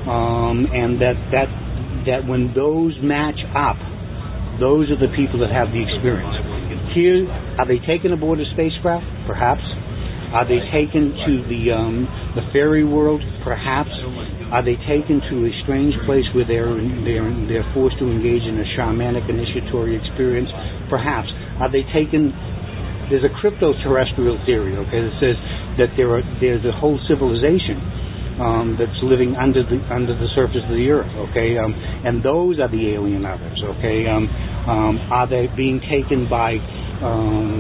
um, and that that. that when those match up, those are the people that have the experience. Here, are they taken aboard a spacecraft? Perhaps. Are they taken to the um, the fairy world? Perhaps. Are they taken to a strange place where they're they're they're forced to engage in a shamanic initiatory experience? Perhaps. Are they taken? There's a crypto-terrestrial theory, okay, that says that there are there's a whole civilization Um, that's living under the under the surface of the earth, okay, um, and those are the alien others, okay. Um, um, are they being taken by um,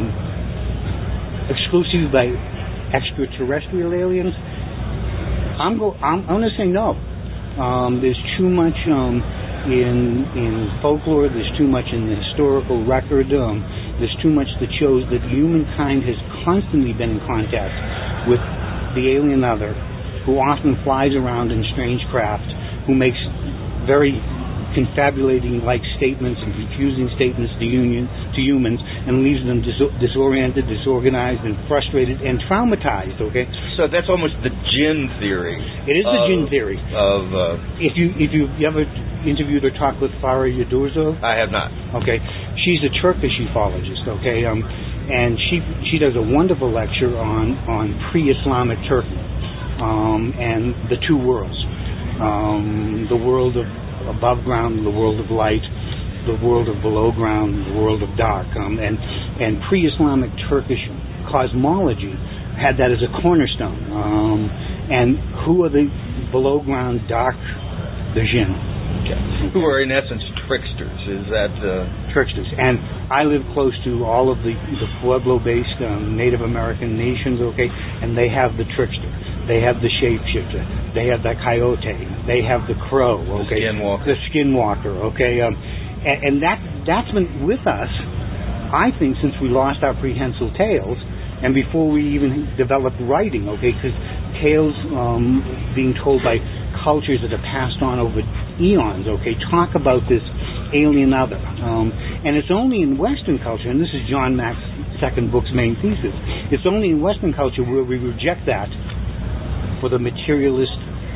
exclusively by extraterrestrial aliens? I'm go. I'm, I'm going to say no. Um, there's too much um, in in folklore. There's too much in the historical record. Um, there's too much that shows that humankind has constantly been in contact with the alien other, who often flies around in strange craft, who makes very confabulating-like statements and confusing statements to, union, to humans and leaves them dis- disoriented, disorganized, and frustrated, and traumatized, okay? So that's almost the jinn theory. It is of, the jinn theory. Of, uh, if you if you, you ever interviewed or talked with Farah Yadurzo? I have not. Okay. She's a Turkish ufologist, okay? Um, and she she does a wonderful lecture on, on pre-Islamic Turkey. Um, and the two worlds, um, the world of above ground, the world of light, the world of below ground, the world of dark. Um, and, and pre-Islamic Turkish cosmology had that as a cornerstone. Um, and who are the below ground dark? The jinn. Okay. Who are in essence tricksters? Is that uh... tricksters? And I live close to all of the, the Pueblo-based um, Native American nations, okay, and they have the trickster. They have the shapeshifter. They have the coyote. They have the crow. Okay, the skinwalker. The skinwalker. Okay, um, and, and that that's been with us, I think, since we lost our prehensile tales, and before we even developed writing. Okay, because tales um, being told by cultures that are passed on over eons. Okay, talk about this alien other, um, and it's only in Western culture, and this is John Mack's second book's main thesis. It's only in Western culture where we reject that for the materialist,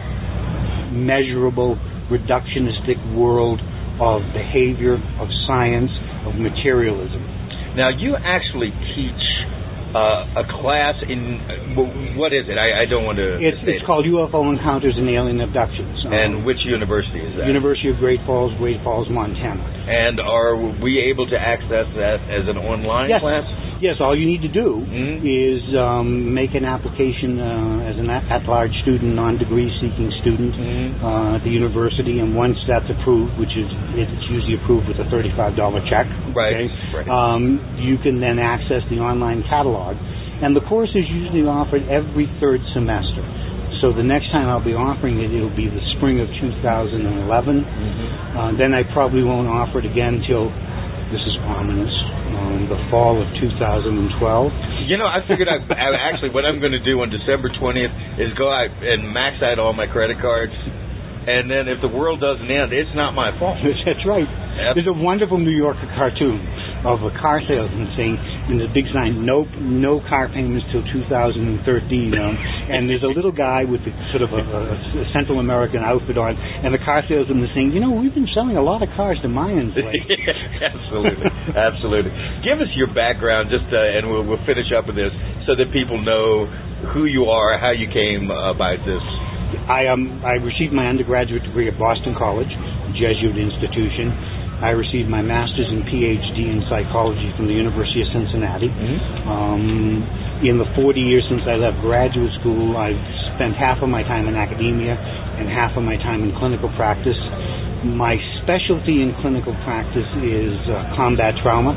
measurable, reductionistic world of behavior, of science, of materialism. Now, you actually teach uh, a class in, uh, what is it? I, I don't want to... It's, it's called U F O Encounters and Alien Abductions. And um, which university is that? University of Great Falls, Great Falls, Montana. And are we able to access that as an online yes. class? Yes, all you need to do mm-hmm. is um, make an application uh, as an at-large student, non-degree seeking student mm-hmm. uh, at the university, and once that's approved, which is it's usually approved with a thirty-five dollars check, right. okay, right. Um, you can then access the online catalog, and the course is usually offered every third semester. So the next time I'll be offering it, it'll be the spring of two thousand eleven. Mm-hmm. Uh, then I probably won't offer it again till, this is ominous, Um, the fall of two thousand twelve. You know, I figured I, I actually what I'm going to do on December twentieth is go out and max out all my credit cards, and then if the world doesn't end, it's not my fault. That's right. Yep. There's a wonderful New Yorker cartoon of a car salesman saying, in the big sign, nope, no car payments till two thousand thirteen. Um, and there's a little guy with the, sort of a, a Central American outfit on, and the car salesman is saying, you know, we've been selling a lot of cars to Mayans lately. Absolutely, absolutely. Give us your background, just uh, and we'll, we'll finish up with this, so that people know who you are, how you came uh, about this. I um I received my undergraduate degree at Boston College, a Jesuit institution. I received my master's and P H D in psychology from the University of Cincinnati. Mm-hmm. Um, in the forty years since I left graduate school, I've spent half of my time in academia and half of my time in clinical practice. My specialty in clinical practice is uh, combat trauma.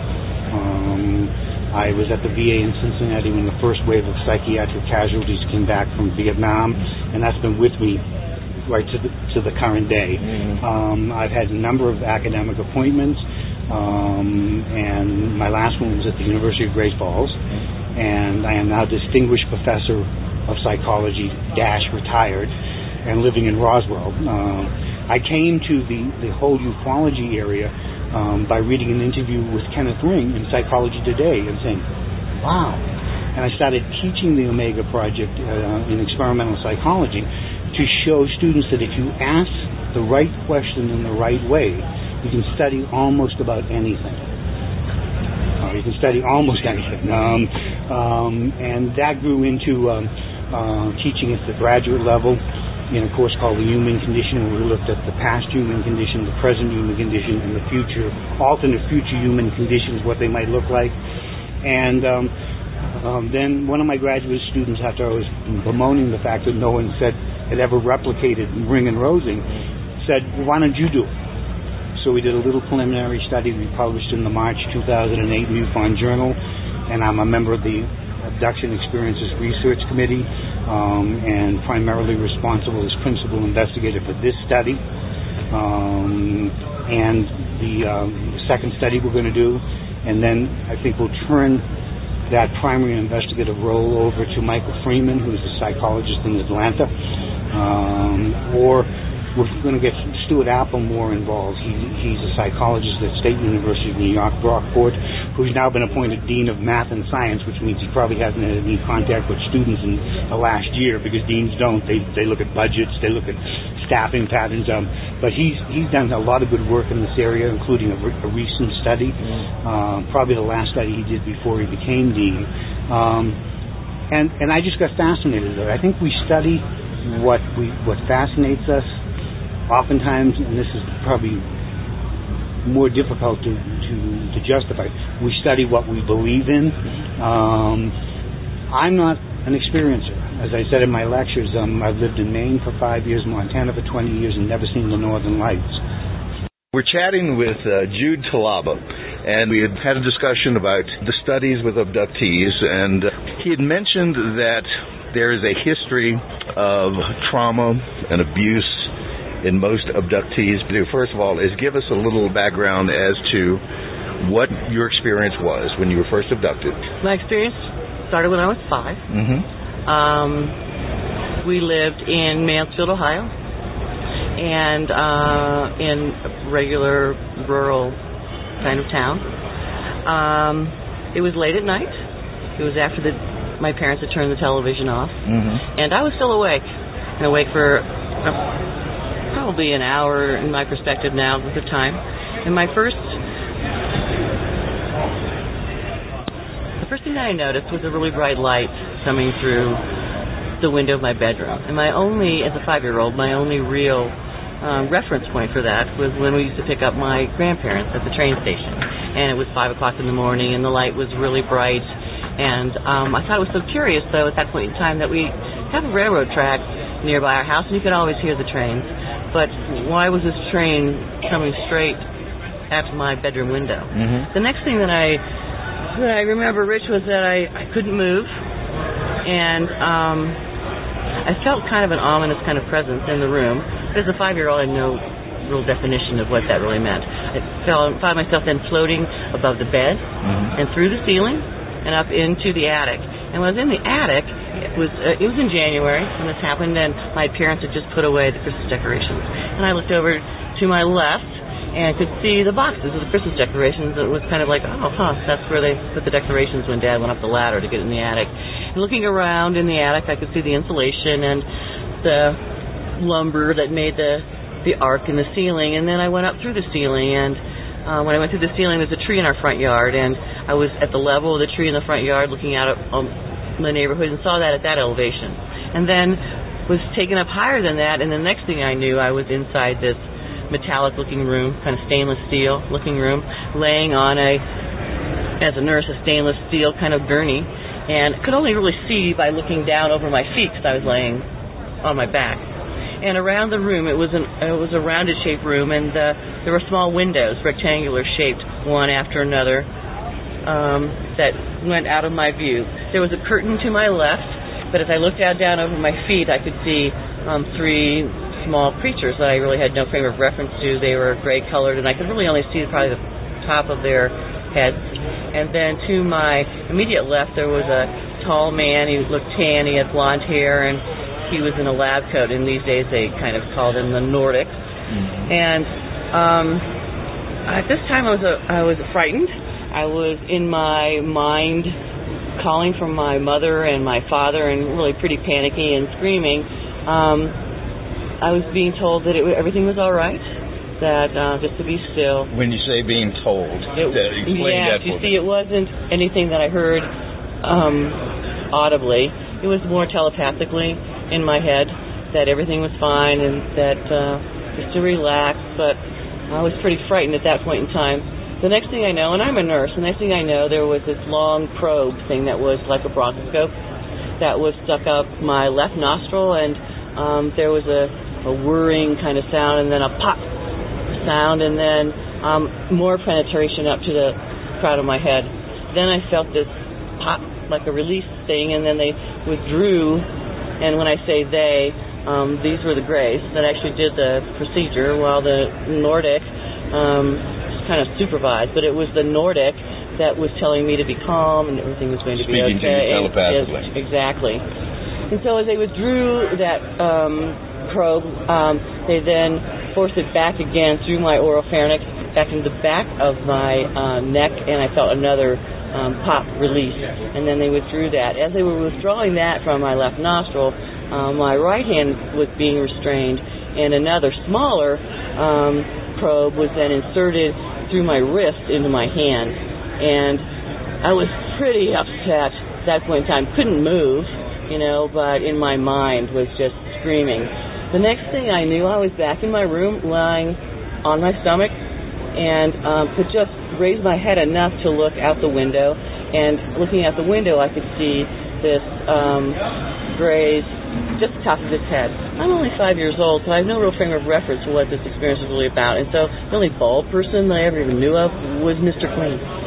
Um, I was at the V A in Cincinnati when the first wave of psychiatric casualties came back from Vietnam, and that's been with me right to the, to the current day. Mm-hmm. Um, I've had a number of academic appointments, um, and my last one was at the University of Great Falls, mm-hmm. and I am now distinguished professor of psychology, dash retired, and living in Roswell. Uh, I came to the, the whole ufology area um, by reading an interview with Kenneth Ring in Psychology Today and saying, wow. And I started teaching the Omega Project uh, in experimental psychology to show students that if you ask the right question in the right way, you can study almost about anything. Uh, you can study almost anything. Um, um, and that grew into um, uh, teaching at the graduate level in a course called The Human Condition, where we looked at the past human condition, the present human condition, and the future, alternate future human conditions, what they might look like. And um, um, then one of my graduate students, after I was bemoaning the fact that no one said had ever replicated Ring and Rosing, said, well, why don't you do it? So we did a little preliminary study we published in the March two thousand eight MUFON Journal, and I'm a member of the Abduction Experiences Research Committee, um, and primarily responsible as principal investigator for this study. Um, and the um, second study we're going to do, and then I think we'll turn that primary investigative role over to Michael Freeman, who's a psychologist in Atlanta, um, or we're going to get Stuart Applemore involved. He, he's a psychologist at State University of New York, Brockport, who's now been appointed Dean of Math and Science, which means he probably hasn't had any contact with students in the last year, because deans don't. They they look at budgets, they look at staffing patterns. Um, but he's he's done a lot of good work in this area, including a, a recent study, uh, probably the last study he did before he became dean. Um, and and I just got fascinated with it. I think we study what we what fascinates us. Oftentimes, and this is probably more difficult to, to, to justify, we study what we believe in. Um, I'm not an experiencer. As I said in my lectures, um, I've lived in Maine for five years, Montana for twenty years, and never seen the Northern Lights. We're chatting with uh, Jude Talaba, and we had had a discussion about the studies with abductees, and uh, he had mentioned that there is a history of trauma and abuse in most abductees. First of all, is give us a little background as to what your experience was when you were first abducted. My experience started when I was five. Mm-hmm. Um, we lived in Mansfield, Ohio, and uh, in a regular rural kind of town. Um, it was late at night. It was after the, my parents had turned the television off, mm-hmm. and I was still awake, and awake for uh, probably an hour in my perspective now with the time. And my first The first thing that I noticed was a really bright light coming through the window of my bedroom. And my only, as a five-year-old, my only real um, reference point for that was when we used to pick up my grandparents at the train station. And it was five o'clock in the morning, and the light was really bright. And um, I thought it was so curious, though, at that point in time, that we have a railroad track nearby our house, and you could always hear the trains. But why was this train coming straight at my bedroom window? Mm-hmm. The next thing that I that I remember, Rich, was that I, I couldn't move, and um, I felt kind of an ominous kind of presence in the room. But as a five-year-old, I had no real definition of what that really meant. I felt, found myself then floating above the bed mm-hmm. and through the ceiling and up into the attic. And when I was in the attic, it was uh, it was in January when this happened, and my parents had just put away the Christmas decorations. And I looked over to my left and could see the boxes of the Christmas decorations. It was kind of like, oh, huh, that's where they put the decorations when Dad went up the ladder to get in the attic. And looking around in the attic, I could see the insulation and the lumber that made the, the arc in the ceiling. And then I went up through the ceiling, and uh, when I went through the ceiling, there's a tree in our front yard, and I was at the level of the tree in the front yard looking out at um, the neighborhood and saw that at that elevation. And then was taken up higher than that, and the next thing I knew, I was inside this metallic-looking room, kind of stainless steel-looking room, laying on a, as a nurse, a stainless steel kind of gurney, and could only really see by looking down over my feet because I was laying on my back. And around the room, it was an it was a rounded-shaped room, and uh, there were small windows, rectangular-shaped, one after another, um, that went out of my view. There was a curtain to my left, but as I looked out down over my feet, I could see um, three small creatures that I really had no frame of reference to. They were gray-colored, and I could really only see probably the top of their heads. And then to my immediate left, there was a tall man. He looked tan. He had blonde hair, and he was in a lab coat. In these days, they kind of called him the Nordics. Mm-hmm. And um, at this time, I was a, I was frightened. I was in my mind calling for my mother and my father, and really pretty panicky and screaming. Um, I was being told that it, everything was all right, that uh, just to be still. When you say being told, it, explain yeah, that you for see, me. it wasn't anything that I heard um, audibly. It was more telepathically in my head that everything was fine and that uh, just to relax, but I was pretty frightened at that point in time. The next thing I know, and I'm a nurse, the next thing I know, there was this long probe thing that was like a bronchoscope that was stuck up my left nostril, and um, there was a, a whirring kind of sound, and then a pop sound, and then um, more penetration up to the crown of my head. Then I felt this pop, like a release thing, and then they withdrew, and when I say they, um, these were the Greys that actually did the procedure, while the Nordic um, kind of supervised, but it was the Nordic that was telling me to be calm and everything was going to be Speaking okay. to you telepathically. Yes, exactly. And so as they withdrew that um, probe, um, they then forced it back again through my oropharynx, back into the back of my uh, neck, and I felt another um, pop release. And then they withdrew that. As they were withdrawing that from my left nostril, uh, my right hand was being restrained, and another smaller um, probe was then inserted through my wrist into my hand. And I was pretty upset at that point in time. Couldn't move, you know, but in my mind was just screaming. The next thing I knew, I was back in my room lying on my stomach and um, could just raise my head enough to look out the window. And looking out the window, I could see this um, Gray's just the top of his head. I'm only five years old, so I have no real frame of reference for what this experience was really about. And so the only bald person that I ever even knew of was Mister Clean. Mister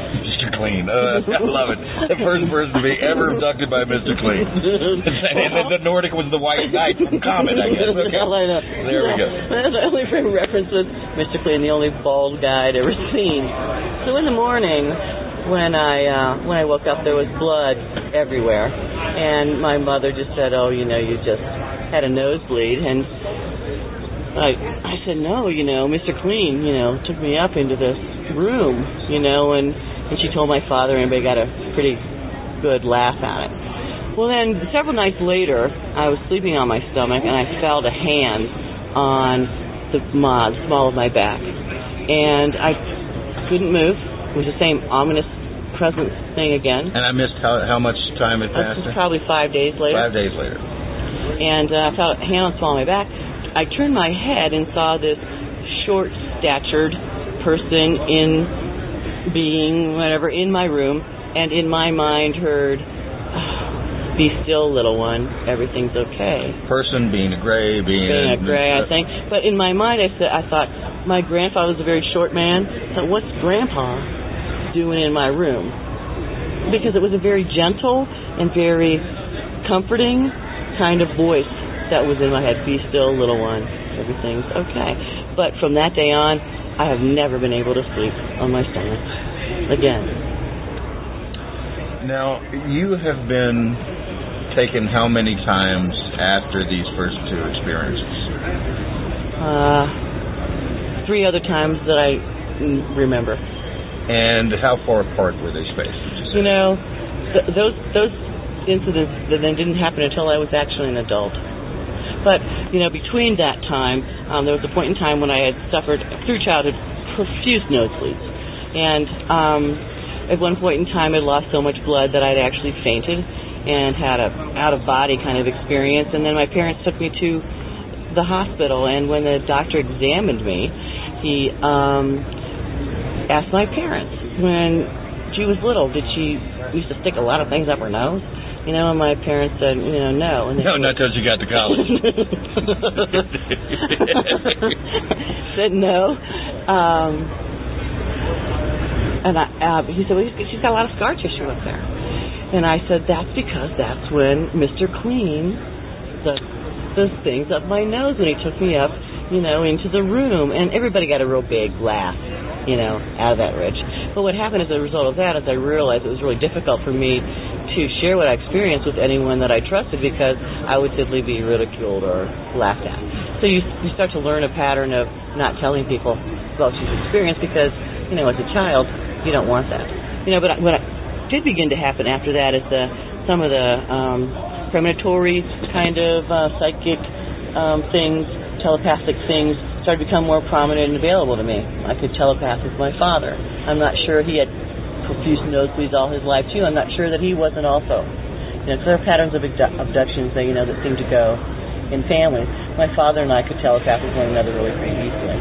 Mister Clean. Uh, I love it. The first person to be ever abducted by Mister Clean. And the Nordic was the white knight from Comet, I guess. Okay. There we go. The only frame of reference was Mister Clean, the only bald guy I'd ever seen. So in the morning, when I uh, when I woke up, there was blood everywhere, and my mother just said, "Oh, you know, you just had a nosebleed," and I I said, "No, you know, Mister Clean, you know, took me up into this room, you know," and, and she told my father, and they got a pretty good laugh at it. Well, then several nights later, I was sleeping on my stomach, and I felt a hand on the, my, the small of my back, and I couldn't move. It was the same ominous presence thing again. And I missed how how much time it passed? This was probably five days later. Five days later. And uh, I felt a hand on the small of my back. I turned my head and saw this short-statured person in being, whatever, in my room, and in my mind heard, oh, "Be still, little one. Everything's okay." Person being a gray, being, being a gray, I think. But in my mind, I said, I thought my grandfather was a very short man. So what's Grandpa doing in my room? Because it was a very gentle and very comforting kind of voice that was in my head. "Be still, little one. Everything's okay." But from that day on, I have never been able to sleep on my stomach again. Now, you have been taken how many times after these first two experiences? Uh, three other times that I remember. And how far apart were they spaced? You, you know, th- those those incidents that then didn't happen until I was actually an adult. But, you know, between that time, um, there was a point in time when I had suffered, through childhood, profuse nosebleeds. And um, at one point in time, I'd lost so much blood that I'd actually fainted and had a out-of-body kind of experience. And then my parents took me to the hospital, and when the doctor examined me, he um, asked my parents, when she was little, did she used to stick a lot of things up her nose? You know, and my parents said, you know, no. And no, not until you got to college. Said no. Um, and I, uh, he said, well, she's got a lot of scar tissue up there. And I said, that's because that's when Mister Clean took those things up my nose when he took me up, you know, into the room. And everybody got a real big laugh, you know, out of that, Rich. But what happened as a result of that is I realized it was really difficult for me to share what I experienced with anyone that I trusted, because I would simply be ridiculed or laughed at. So you you start to learn a pattern of not telling people about what you've experienced, because, you know, as a child, you don't want that. You know, but what did begin to happen after that is the some of the um, premonitory kind of uh, psychic um, things, telepathic things, started to become more prominent and available to me. I could telepath with my father. I'm not sure he had profuse nosebleeds all his life too. I'm not sure that he wasn't also. You know, because there are patterns of abdu- abductions that, you know, that seem to go in families. My father and I could telepath with one another really pretty easily.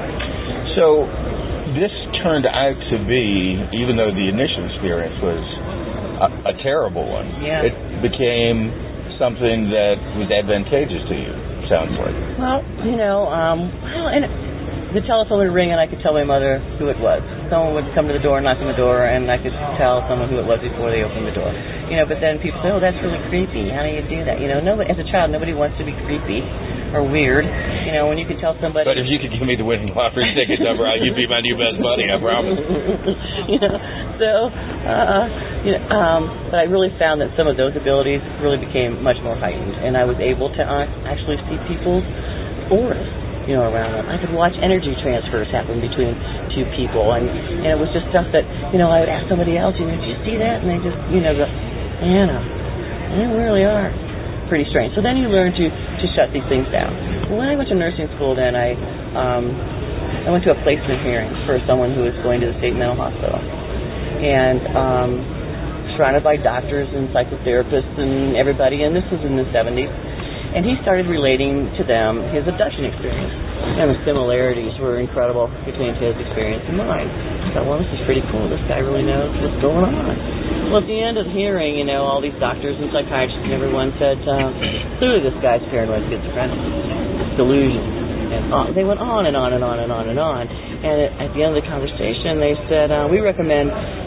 So this turned out to be, even though the initial experience was a, a terrible one, yeah. it became something that was advantageous to you, sounds like. Well, you know, um, well, and the telephone would ring and I could tell my mother who it was. Someone would come to the door, knock on the door, and I could tell someone who it was before they opened the door. You know, but then people say, oh, that's really creepy. How do you do that? You know, nobody, as a child, nobody wants to be creepy or weird. You know, when you could tell somebody... But if you could give me the winning lottery ticket number, you'd be my new best buddy, I promise. You know, so, uh, you know, um, but I really found that some of those abilities really became much more heightened, and I was able to uh, actually see people's auras, you know, around them. I could watch energy transfers happen between two people, and, and it was just stuff that, you know, I would ask somebody else, you know, did you see that? And they just, you know, go, Anna, they really are pretty strange. So then you learn to, to shut these things down. When I went to nursing school, then I um, I went to a placement hearing for someone who was going to the state mental hospital, and um, surrounded by doctors and psychotherapists and everybody, and this was in the seventies. And he started relating to them his abduction experience. And the similarities were incredible between his experience and mine. I thought, well, this is pretty cool. This guy really knows what's going on. Well, at the end of the hearing, you know, all these doctors and psychiatrists and everyone said, um, clearly this guy's paranoid schizophrenic. It's delusion. And on, they went on and on and on and on and on. And at, at the end of the conversation, they said, uh, we recommend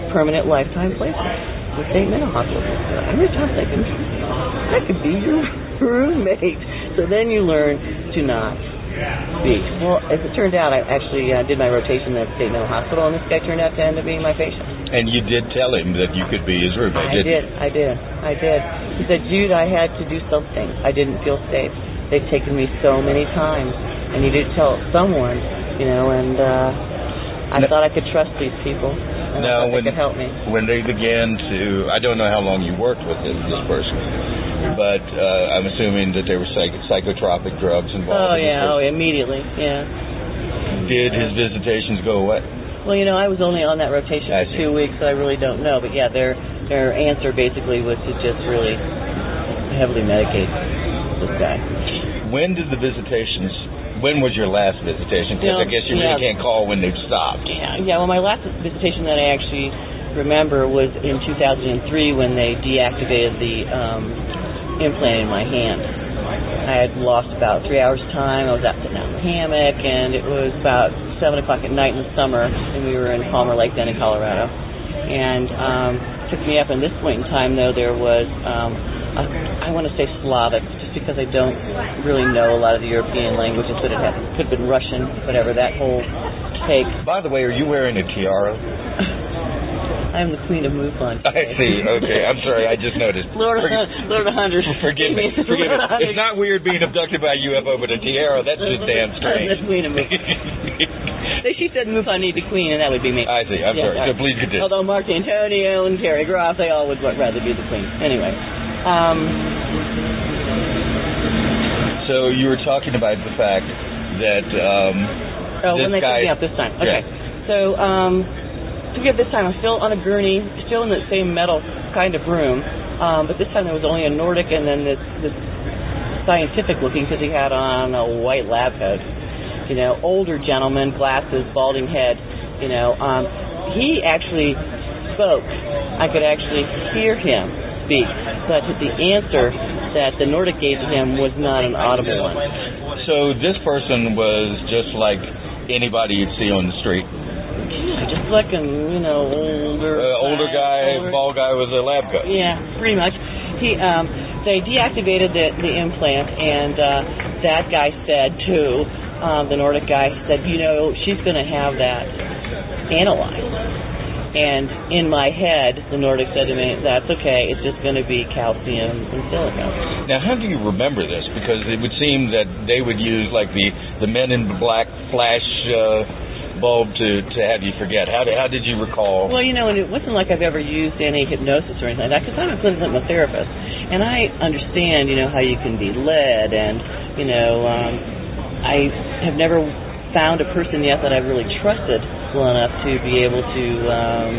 permanent lifetime placement with State Mental Hospital. I'm just thinking, I could be your roommate. So then you learn to not speak. Well, as it turned out, I actually uh, did my rotation at State Mental Hospital, and this guy turned out to end up being my patient. And you did tell him that you could be his roommate, I didn't did, you? I did, I did. He said, Jude, I had to do something. I didn't feel safe. They've taken me so many times. I needed to tell someone, you know, and uh, I no. thought I could trust these people. And now, I thought when, they could help me. When they began to, I don't know how long you worked with this, this person, but uh, I'm assuming that there were psych- psychotropic drugs involved. Oh, in yeah, oh, immediately, yeah. Did his visitations go away? Well, you know, I was only on that rotation I for see. two weeks, so I really don't know. But, yeah, their their answer basically was to just really heavily medicate this guy. When did the visitations, when was your last visitation? Because You know, I guess you yeah. really can't call when they've stopped. Yeah, yeah, well, my last visitation that I actually remember was in two thousand three when they deactivated the um, implant in my hand. I had lost about three hours' time. I was out sitting out in the hammock, and it was about seven o'clock at night in the summer, and we were in Palmer Lake then in Colorado. And um, took me up, and this point in time, though, there was, um, a, I want to say Slavic, just because I don't really know a lot of the European languages, but it had, could have been Russian, whatever, that whole take. By the way, are you wearing a tiara? I am the queen of MUFON. I see. Okay, I'm sorry. I just noticed. Lord of, For, Lord of Hundreds. Forgive me. Forgive me. It's not weird being abducted by a U F O, but a tiara, that's just damn strange. I'm the queen of MUFON. She said MUFON need the queen, and that would be me. I see. I'm yeah, sorry. Right. So please continue. Although Mark Antonio and Terry Groff, they all would rather be the queen. Anyway. Um, so you were talking about the fact that um, oh, this when they guy... took me out this time. Okay. Yeah. So, um... Forget this time, I'm still on a gurney, still in the same metal kind of room, um, but this time there was only a Nordic and then this, this scientific looking because he had on a white lab coat. You know, older gentleman, glasses, balding head, you know. Um, he actually spoke. I could actually hear him speak, but the answer that the Nordic gave to him was not an audible one. So this person was just like anybody you'd see on the street? Yeah, just like a, you know, older... Uh, older guy, older, bald guy with a lab coat. Yeah, pretty much. He, um, they deactivated the, the implant, and uh, that guy said, too, um, the Nordic guy said, you know, she's going to have that analyzed. And in my head, the Nordic said to me, that's okay, it's just going to be calcium and silicone. Now, how do you remember this? Because it would seem that they would use, like, the, the Men in Black flash... Uh, bulb to, to have you forget. How did, how did you recall? Well, you know, and it wasn't like I've ever used any hypnosis or anything like that, because I'm a clinical hypnotherapist, and I understand, you know, how you can be led, and, you know, um, I have never found a person yet that I've really trusted well enough to be able to um,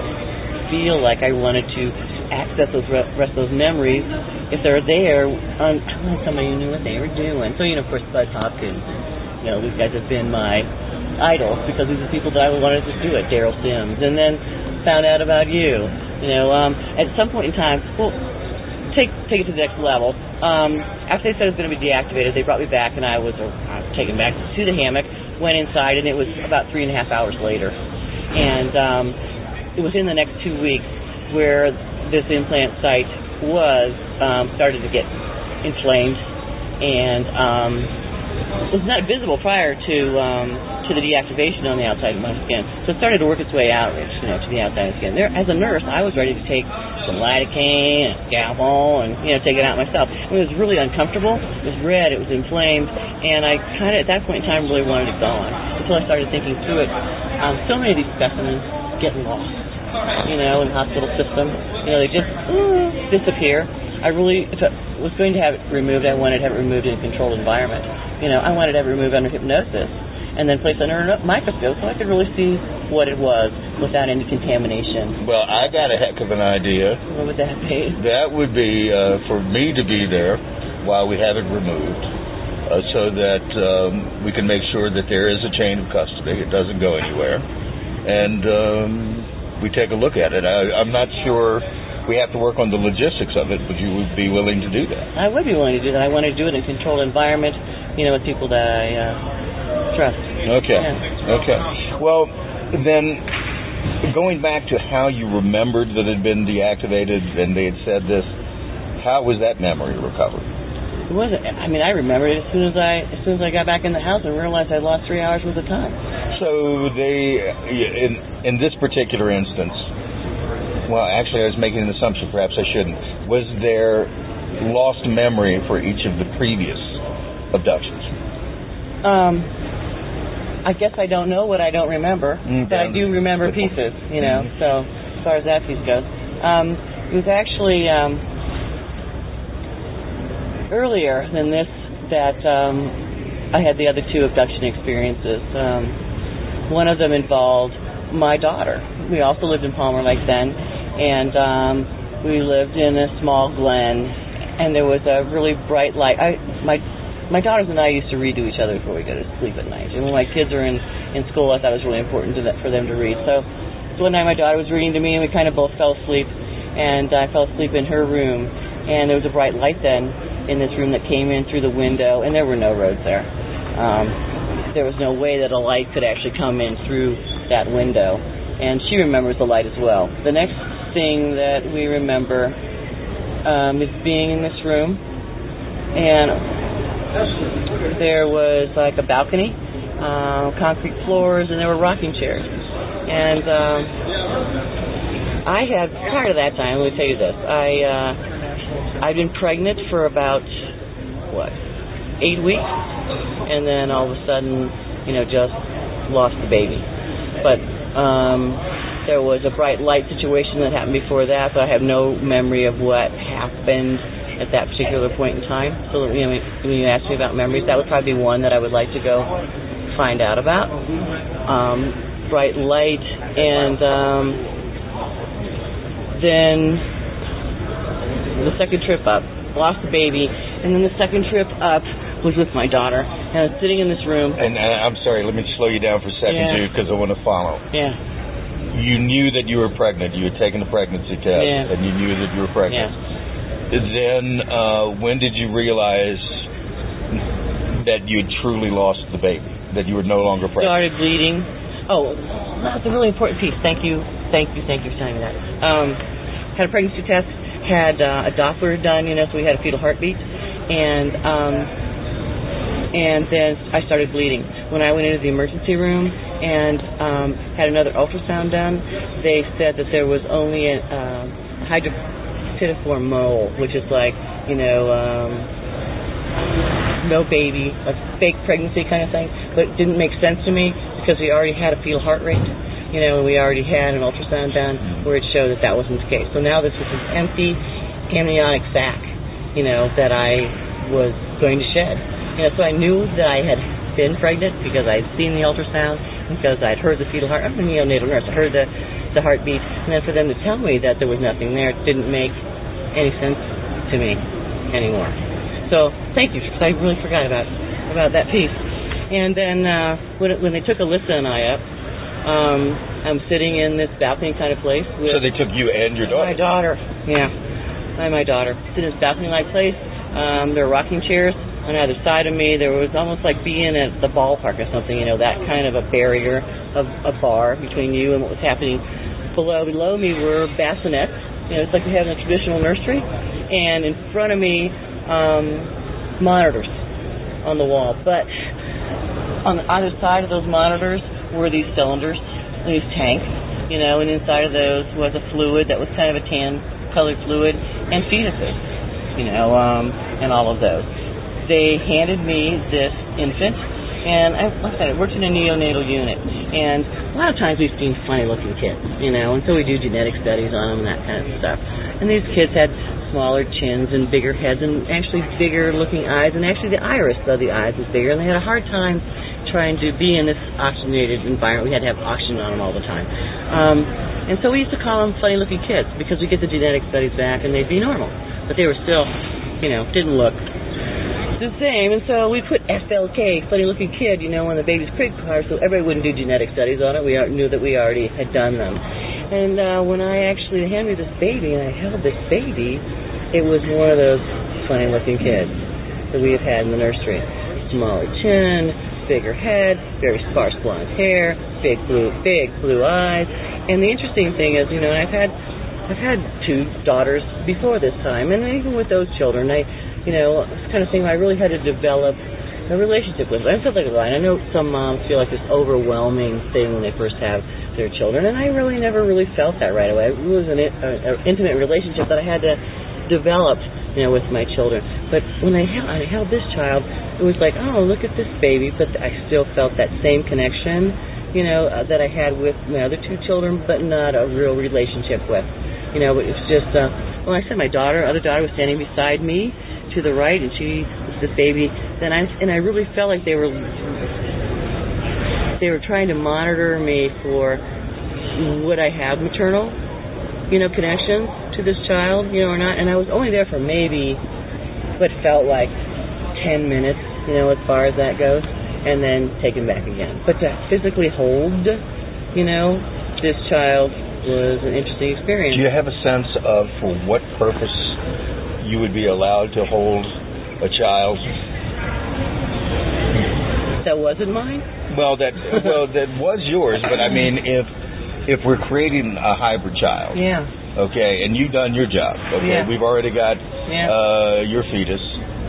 feel like I wanted to access those rest of those memories if they're there. Um, I wanted somebody who knew what they were doing. So, you know, of course, Bud Hopkins, you know, these guys have been my idols because these are people that I wanted to do it. Daryl Sims, and then found out about you. You know, um, at some point in time, well, take take it to the next level. Um, after they said it was going to be deactivated, they brought me back, and I was, uh, I was taken back to the hammock. Went inside, and it was about three and a half hours later, and um, it was in the next two weeks where this implant site was um, started to get inflamed, and um, it was not visible prior to. Um, to the deactivation on the outside of my skin. So it started to work its way out, you know, to the outside of the skin. There, as a nurse, I was ready to take some lidocaine, a scalpel, and, you know, take it out myself. It was really uncomfortable. It was red. It was inflamed. And I kind of, at that point in time, really wanted it gone until I started thinking through it. Um, so many of these specimens get lost, you know, in the hospital system. You know, they just uh, disappear. I really, if I was going to have it removed, I wanted to have it removed in a controlled environment. You know, I wanted to have it removed under hypnosis, and then placed under a microscope so I could really see what it was without any contamination. Well, I got a heck of an idea. What would that be? That would be uh, for me to be there while we have it removed uh, so that um, we can make sure that there is a chain of custody. It doesn't go anywhere. And um, we take a look at it. I, I'm not sure we have to work on the logistics of it, but you would be willing to do that. I would be willing to do that. I want to do it in a controlled environment, you know, with people that I... Uh, trust. Okay. Yeah. Okay. Well, then, going back to how you remembered that it had been deactivated and they had said this, how was that memory recovered? It wasn't. I mean, I remembered it as soon as I as soon as I got back in the house and realized I lost three hours worth of time. So they, in in this particular instance, well, actually, I was making an assumption. Perhaps I shouldn't. Was there lost memory for each of the previous abductions? Um, I guess I don't know what I don't remember, mm, but I do remember pieces. You know, mm-hmm. So as far as that piece goes, um, it was actually. Um, earlier than this that um, I had the other two abduction experiences. Um, one of them involved my daughter. We also lived in Palmer Lake then, and um, we lived in a small glen, and there was a really bright light. I, my my daughters and I used to read to each other before we go to sleep at night. And when my kids are in, in school, I thought it was really important to that, for them to read. So, so one night my daughter was reading to me, and we kind of both fell asleep, and I fell asleep in her room, and there was a bright light then in this room that came in through the window, and there were no roads there. Um, there was no way that a light could actually come in through that window, and she remembers the light as well. The next thing that we remember um, is being in this room, and there was like a balcony, uh, concrete floors, and there were rocking chairs. And um, I had, prior to that time, let me tell you this, I... Uh, I'd been pregnant for about, what, eight weeks, and then all of a sudden, you know, just lost the baby. But um, there was a bright light situation that happened before that, so I have no memory of what happened at that particular point in time. So, you know, when you ask me about memories, that would probably be one that I would like to go find out about. Um, bright light, and um, then... the second trip up, lost the baby, and then the second trip up was with my daughter, and I was sitting in this room. And uh, I'm sorry, let me slow you down for a second, yeah. Jude, because I want to follow. Yeah. You knew that you were pregnant. You had taken a pregnancy test, yeah. and you knew that you were pregnant. Yeah. Then uh, when did you realize that you had truly lost the baby, that you were no longer pregnant? Started bleeding. Oh, that's a really important piece. Thank you, thank you, thank you for telling me that. Um, had a pregnancy test. Had uh, a Doppler done, you know, so we had a fetal heartbeat, and um, and then I started bleeding. When I went into the emergency room and um, had another ultrasound done, they said that there was only a uh, hydropitiform mole, which is like, you know, um, no baby, a fake pregnancy kind of thing, but it didn't make sense to me because we already had a fetal heart rate. You know, we already had an ultrasound done where it showed that that wasn't the case. So now this was this empty amniotic sac, you know, that I was going to shed. You know, so I knew that I had been pregnant because I had seen the ultrasound, because I had heard the fetal heart. I'm a neonatal nurse. I heard the, the heartbeat. And then for them to tell me that there was nothing there didn't make any sense to me anymore. So thank you, because I really forgot about about that piece. And then uh, when, it, when they took Alyssa and I up, Um, I'm sitting in this balcony kind of place. With so they took you and your daughter? My daughter, yeah. And my daughter. Sitting in this balcony-like place. Um, there were rocking chairs on either side of me. There was almost like being at the ballpark or something, you know, that kind of a barrier of a bar between you and what was happening below. Below me were bassinets. You know, it's like we have in a traditional nursery. And in front of me, um, monitors on the wall. But on the other side of those monitors were these cylinders, these tanks, you know, and inside of those was a fluid that was kind of a tan-colored fluid, and fetuses, you know, um, and all of those. They handed me this infant, and I, like I said, I worked in a neonatal unit, and a lot of times we've seen funny-looking kids, you know, and so we do genetic studies on them and that kind of stuff. And these kids had smaller chins and bigger heads and actually bigger-looking eyes, and actually the iris of the eyes was bigger, and they had a hard time trying to be in this oxygenated environment. We had to have oxygen on them all the time. Um, and so we used to call them funny-looking kids because we get the genetic studies back and they'd be normal. But they were still, you know, didn't look the same. And so we put F L K, funny-looking kid, you know, on the baby's crib car so everybody wouldn't do genetic studies on it. We knew that we already had done them. And uh, when I actually handed me this baby and I held this baby, it was one of those funny-looking kids that we have had in the nursery. Smaller chin, bigger head, very sparse blonde hair, big blue, big blue eyes, And the interesting thing is, you know, I've had I've had two daughters before this time, and even with those children, I, you know, it's kind of thing I really had to develop a relationship with. I felt like Ryan. I know some moms feel like this overwhelming thing when they first have their children, and I really never really felt that right away. It was an, an intimate relationship that I had to develop, you know, with my children. But when I held, I held this child, it was like, oh, look at this baby, but I still felt that same connection, you know, uh, that I had with my other two children, but not a real relationship with. You know, it was just, uh, well, I said my daughter, other daughter was standing beside me to the right, and she was this baby. Then I, and I really felt like they were, they were trying to monitor me for would I have maternal, you know, connections to this child, you know, or not. And I was only there for maybe what felt like ten minutes, you know, as far as that goes, and then taken back again. But to physically hold, you know, this child was an interesting experience. Do you have a sense of for what purpose you would be allowed to hold a child? That wasn't mine? Well, that well that was yours, but I mean, if if we're creating a hybrid child, yeah, okay, and you've done your job, okay, yeah. we've already got yeah. uh, your fetus.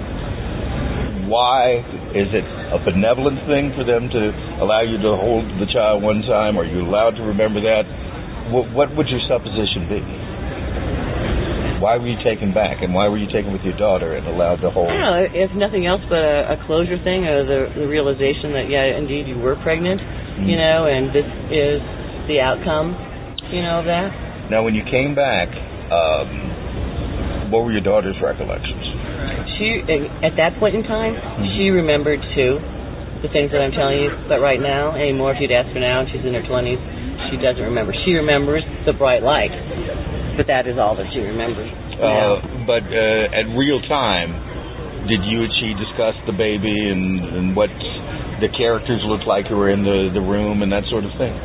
Why is it a benevolent thing for them to allow you to hold the child one time? Are you allowed to remember that? What, what would your supposition be? Why were you taken back, and why were you taken with your daughter and allowed to hold? I don't know, if nothing else but a, a closure thing, or the, the realization that, yeah, indeed you were pregnant, mm-hmm. you know, and this is the outcome, you know, of that. Now, when you came back, um, what were your daughter's recollections? She, at that point in time, mm-hmm. she remembered, too, the things that I'm telling you, but right now, anymore, if you'd ask her now, and she's in her twenties, she doesn't remember. She remembers the bright light, but that is all that she remembers. Uh, but uh, at real time, did you and she discuss the baby and, and what the characters looked like who were in the, the room and that sort of thing?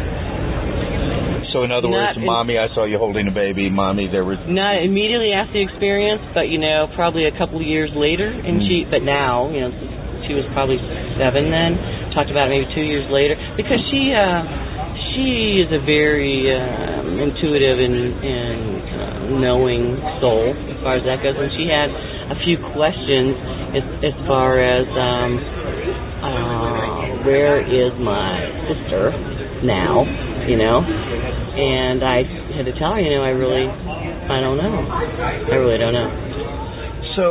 So in other not words, in, Mommy, I saw you holding a baby. Mommy, there was... Not immediately after the experience, but, you know, probably a couple of years later. And mm. she, but now, you know, she was probably seven then. Talked about it maybe two years later. Because she... Uh, She is a very um, intuitive and, and uh, knowing soul as far as that goes, and she had a few questions as, as far as um, uh, where is my sister now, you know? And I had to tell her, you know, I really, I don't know. I really don't know. So,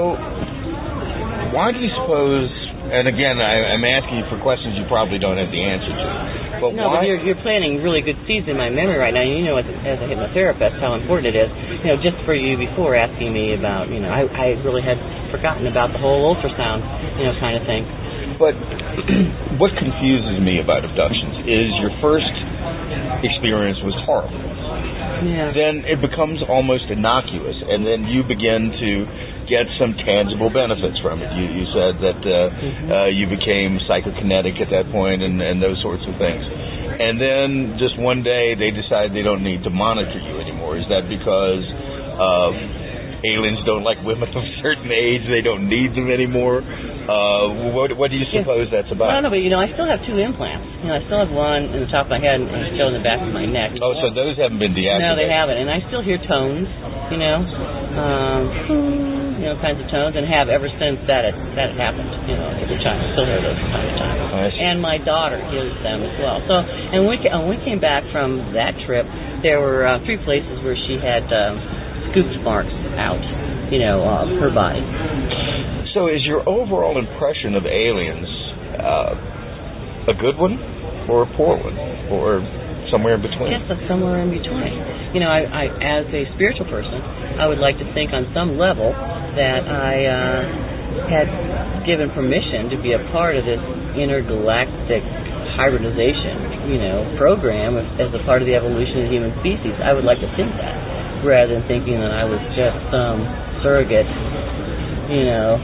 why do you suppose? And again, I, I'm asking you for questions you probably don't have the answer to. But no, why? but you're, you're planting really good seeds in my memory right now. You know, as a, as a hypnotherapist, how important it is. You know, just for you before asking me about, you know, I, I really had forgotten about the whole ultrasound, you know, kind of thing. But what confuses me about abductions is your first experience was horrible. Yeah. Then it becomes almost innocuous, and then you begin to get some tangible benefits from it. You, you said that uh, mm-hmm. uh, you became psychokinetic at that point and, and those sorts of things. And then just one day they decide they don't need to monitor you anymore. Is that because uh, aliens don't like women of a certain age? They don't need them anymore? Uh, what, what do you suppose yeah. that's about? I don't know, but, you know, I still have two implants. You know, I still have one in the top of my head and still in the back of my neck. Oh, so those haven't been deactivated? No, they haven't. And I still hear tones, you know, um, you know, kinds of tones, and have ever since that it, that it happened, you know, every time. I still hear those from time to time. And my daughter hears them as well. So, and when we, when we came back from that trip, there were uh, three places where she had um, scooped marks out, you know, of her body. So is your overall impression of aliens uh, a good one or a poor one or somewhere in between? Yes, somewhere in between. You know, I, I, as a spiritual person, I would like to think on some level that I uh, had given permission to be a part of this intergalactic hybridization, you know, program as a part of the evolution of the human species. I would like to think that, rather than thinking that I was just some surrogate, you know,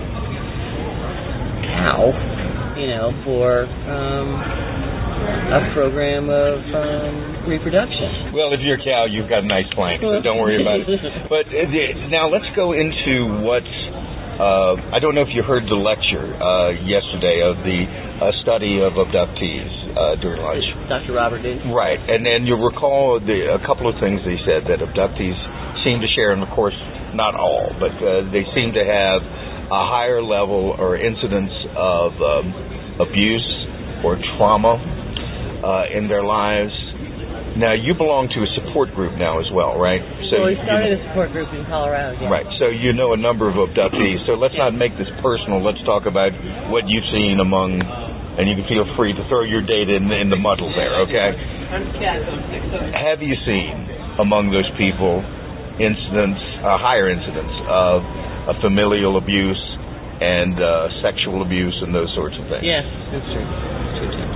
cow, you know, for um, a program of um, reproduction. Well, if you're a cow, you've got a nice flank, so don't worry about it. But uh, now let's go into what uh, I don't know if you heard the lecture uh, yesterday of the uh, study of abductees uh, during lunch. Doctor Robert did. Right, and then you'll recall the, a couple of things they said that abductees seem to share, and of course not all, but uh, they seem to have a higher level or incidence of um, abuse or trauma uh, in their lives. Now, you belong to a support group now as well, right? So well, we started you know, a support group in Colorado, yeah. Right, so you know a number of abductees. So let's yeah. not make this personal. Let's talk about what you've seen among, and you can feel free to throw your data in, in the muddle there, okay? Have you seen among those people incidents, uh, higher incidents of uh, familial abuse and uh, sexual abuse and those sorts of things? Yes, that's true. That's true too.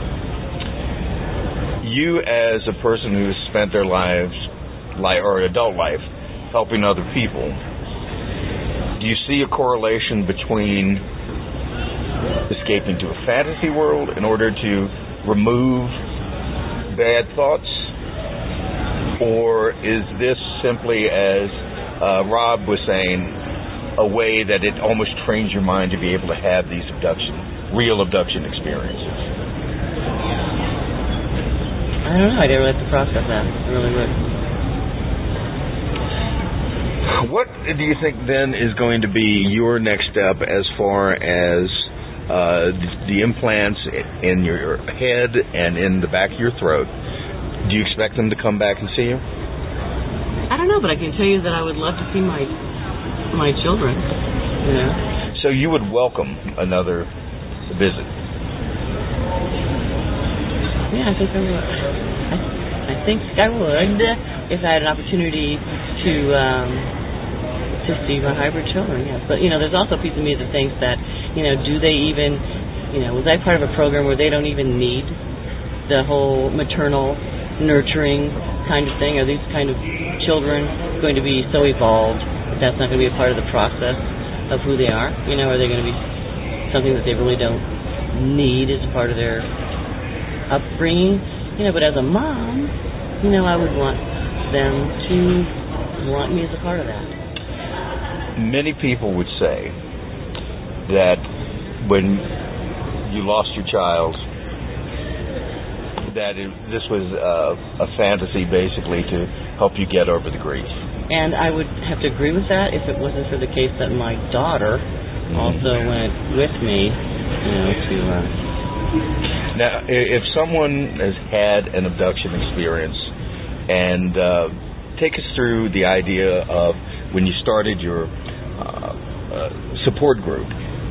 You, as a person who has spent their lives, li- or adult life, helping other people, do you see a correlation between escaping to a fantasy world in order to remove bad thoughts? Or is this simply, as uh, Rob was saying, a way that it almost trains your mind to be able to have these abduction, real abduction experiences? I don't know. I never like to process that. I really would. What do you think then is going to be your next step as far as uh, the, the implants in your head and in the back of your throat? Do you expect them to come back and see you? I don't know, but I can tell you that I would love to see my my children. You know. So you would welcome another visit? Yeah, I think I would. I, I think I would if I had an opportunity to um, to see my hybrid children. Yes, but you know, there's also a piece of me that thinks that you know, do they even, you know, was I part of a program where they don't even need the whole maternal nurturing kind of thing? Are these kind of children going to be so evolved that that's not going to be a part of the process of who they are? You know, are they going to be something that they really don't need as a part of their upbringing? You know, but as a mom, you know, I would want them to want me as a part of that. Many people would say that when you lost your child, that it, this was uh, a fantasy basically to help you get over the grief. And I would have to agree with that if it wasn't for the case that my daughter mm-hmm. also went with me, you know, to... Uh, Now, if someone has had an abduction experience, and uh, take us through the idea of when you started your uh, uh, support group,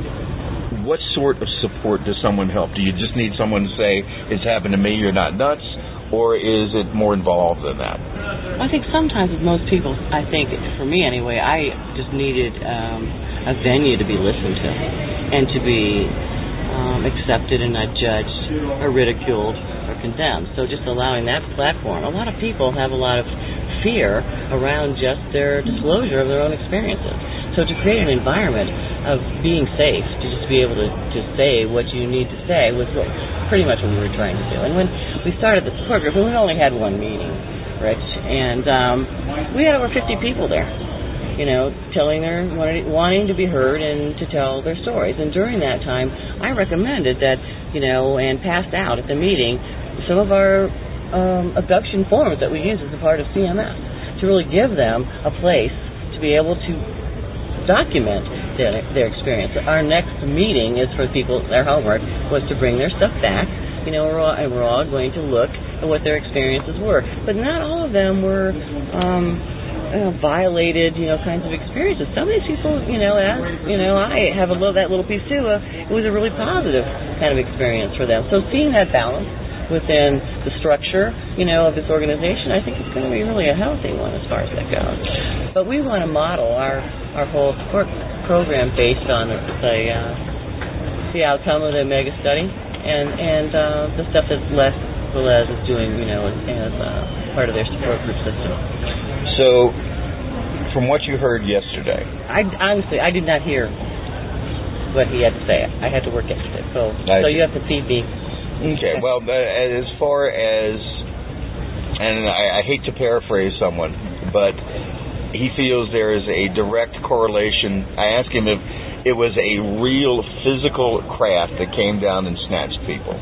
what sort of support does someone help? Do you just need someone to say, it's happened to me, you're not nuts, or is it more involved than that? I think sometimes with most people, I think, for me anyway, I just needed um, a venue to be listened to and to be... Um, accepted and not judged or ridiculed or condemned. So just allowing that platform. A lot of people have a lot of fear around just their disclosure of their own experiences. So to create an environment of being safe, to just be able to, to say what you need to say was what, pretty much what we were trying to do. And when we started the support group, we only had one meeting, Rich, and um, we had over fifty people there. You know, telling their, wanting to be heard and to tell their stories. And during that time, I recommended that, you know, and passed out at the meeting some of our um, abduction forms that we use as a part of C M S to really give them a place to be able to document their, their experience. Our next meeting is for people, their homework was to bring their stuff back, you know, we're all, and we're all going to look at what their experiences were. But not all of them were... Um, Uh, violated, you know, kinds of experiences. Some of these people, you know, as, you know, I have a little, that little piece too, uh, it was a really positive kind of experience for them. So seeing that balance within the structure, you know, of this organization, I think it's going to be really a healthy one as far as that goes. But we want to model our, our whole support program based on the, the, uh, the outcome of the mega study and, and uh, the stuff that Les Velez is doing, you know, as, as uh, part of their support group system. So, from what you heard yesterday... I, honestly, I did not hear what he had to say. I had to work yesterday, so, so you have to feed me. Okay, well, as far as... And I, I hate to paraphrase someone, but he feels there is a direct correlation. I asked him if, it was a real physical craft that came down and snatched people.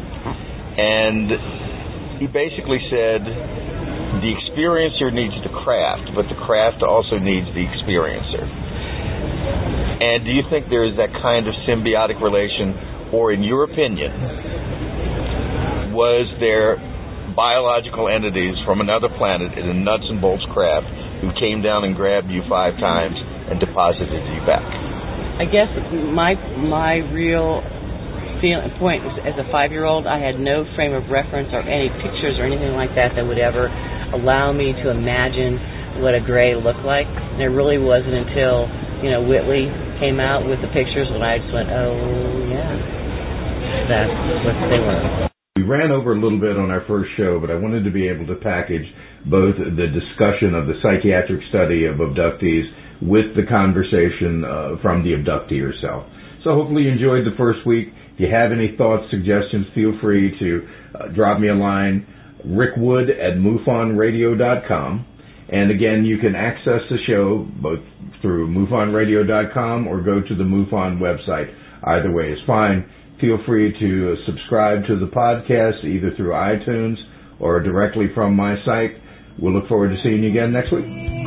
And he basically said the experiencer needs the craft, but the craft also needs the experiencer. And do you think there is that kind of symbiotic relation, or in your opinion, was there biological entities from another planet in a nuts and bolts craft who came down and grabbed you five times and deposited you back? I guess my my real feel, point is, as a five-year-old, I had no frame of reference or any pictures or anything like that that would ever allow me to imagine what a gray looked like. And it really wasn't until, you know, Whitley came out with the pictures when I just went, oh, yeah, that's what they were. We ran over a little bit on our first show, but I wanted to be able to package both the discussion of the psychiatric study of abductees with the conversation uh, from the abductee herself. So hopefully you enjoyed the first week. If you have any thoughts, suggestions, feel free to uh, drop me a line, rickwood at mufon radio dot com. And again, you can access the show both through mufon radio dot com or go to the MUFON website. Either way is fine. Feel free to subscribe to the podcast either through iTunes or directly from my site. We'll look forward to seeing you again next week.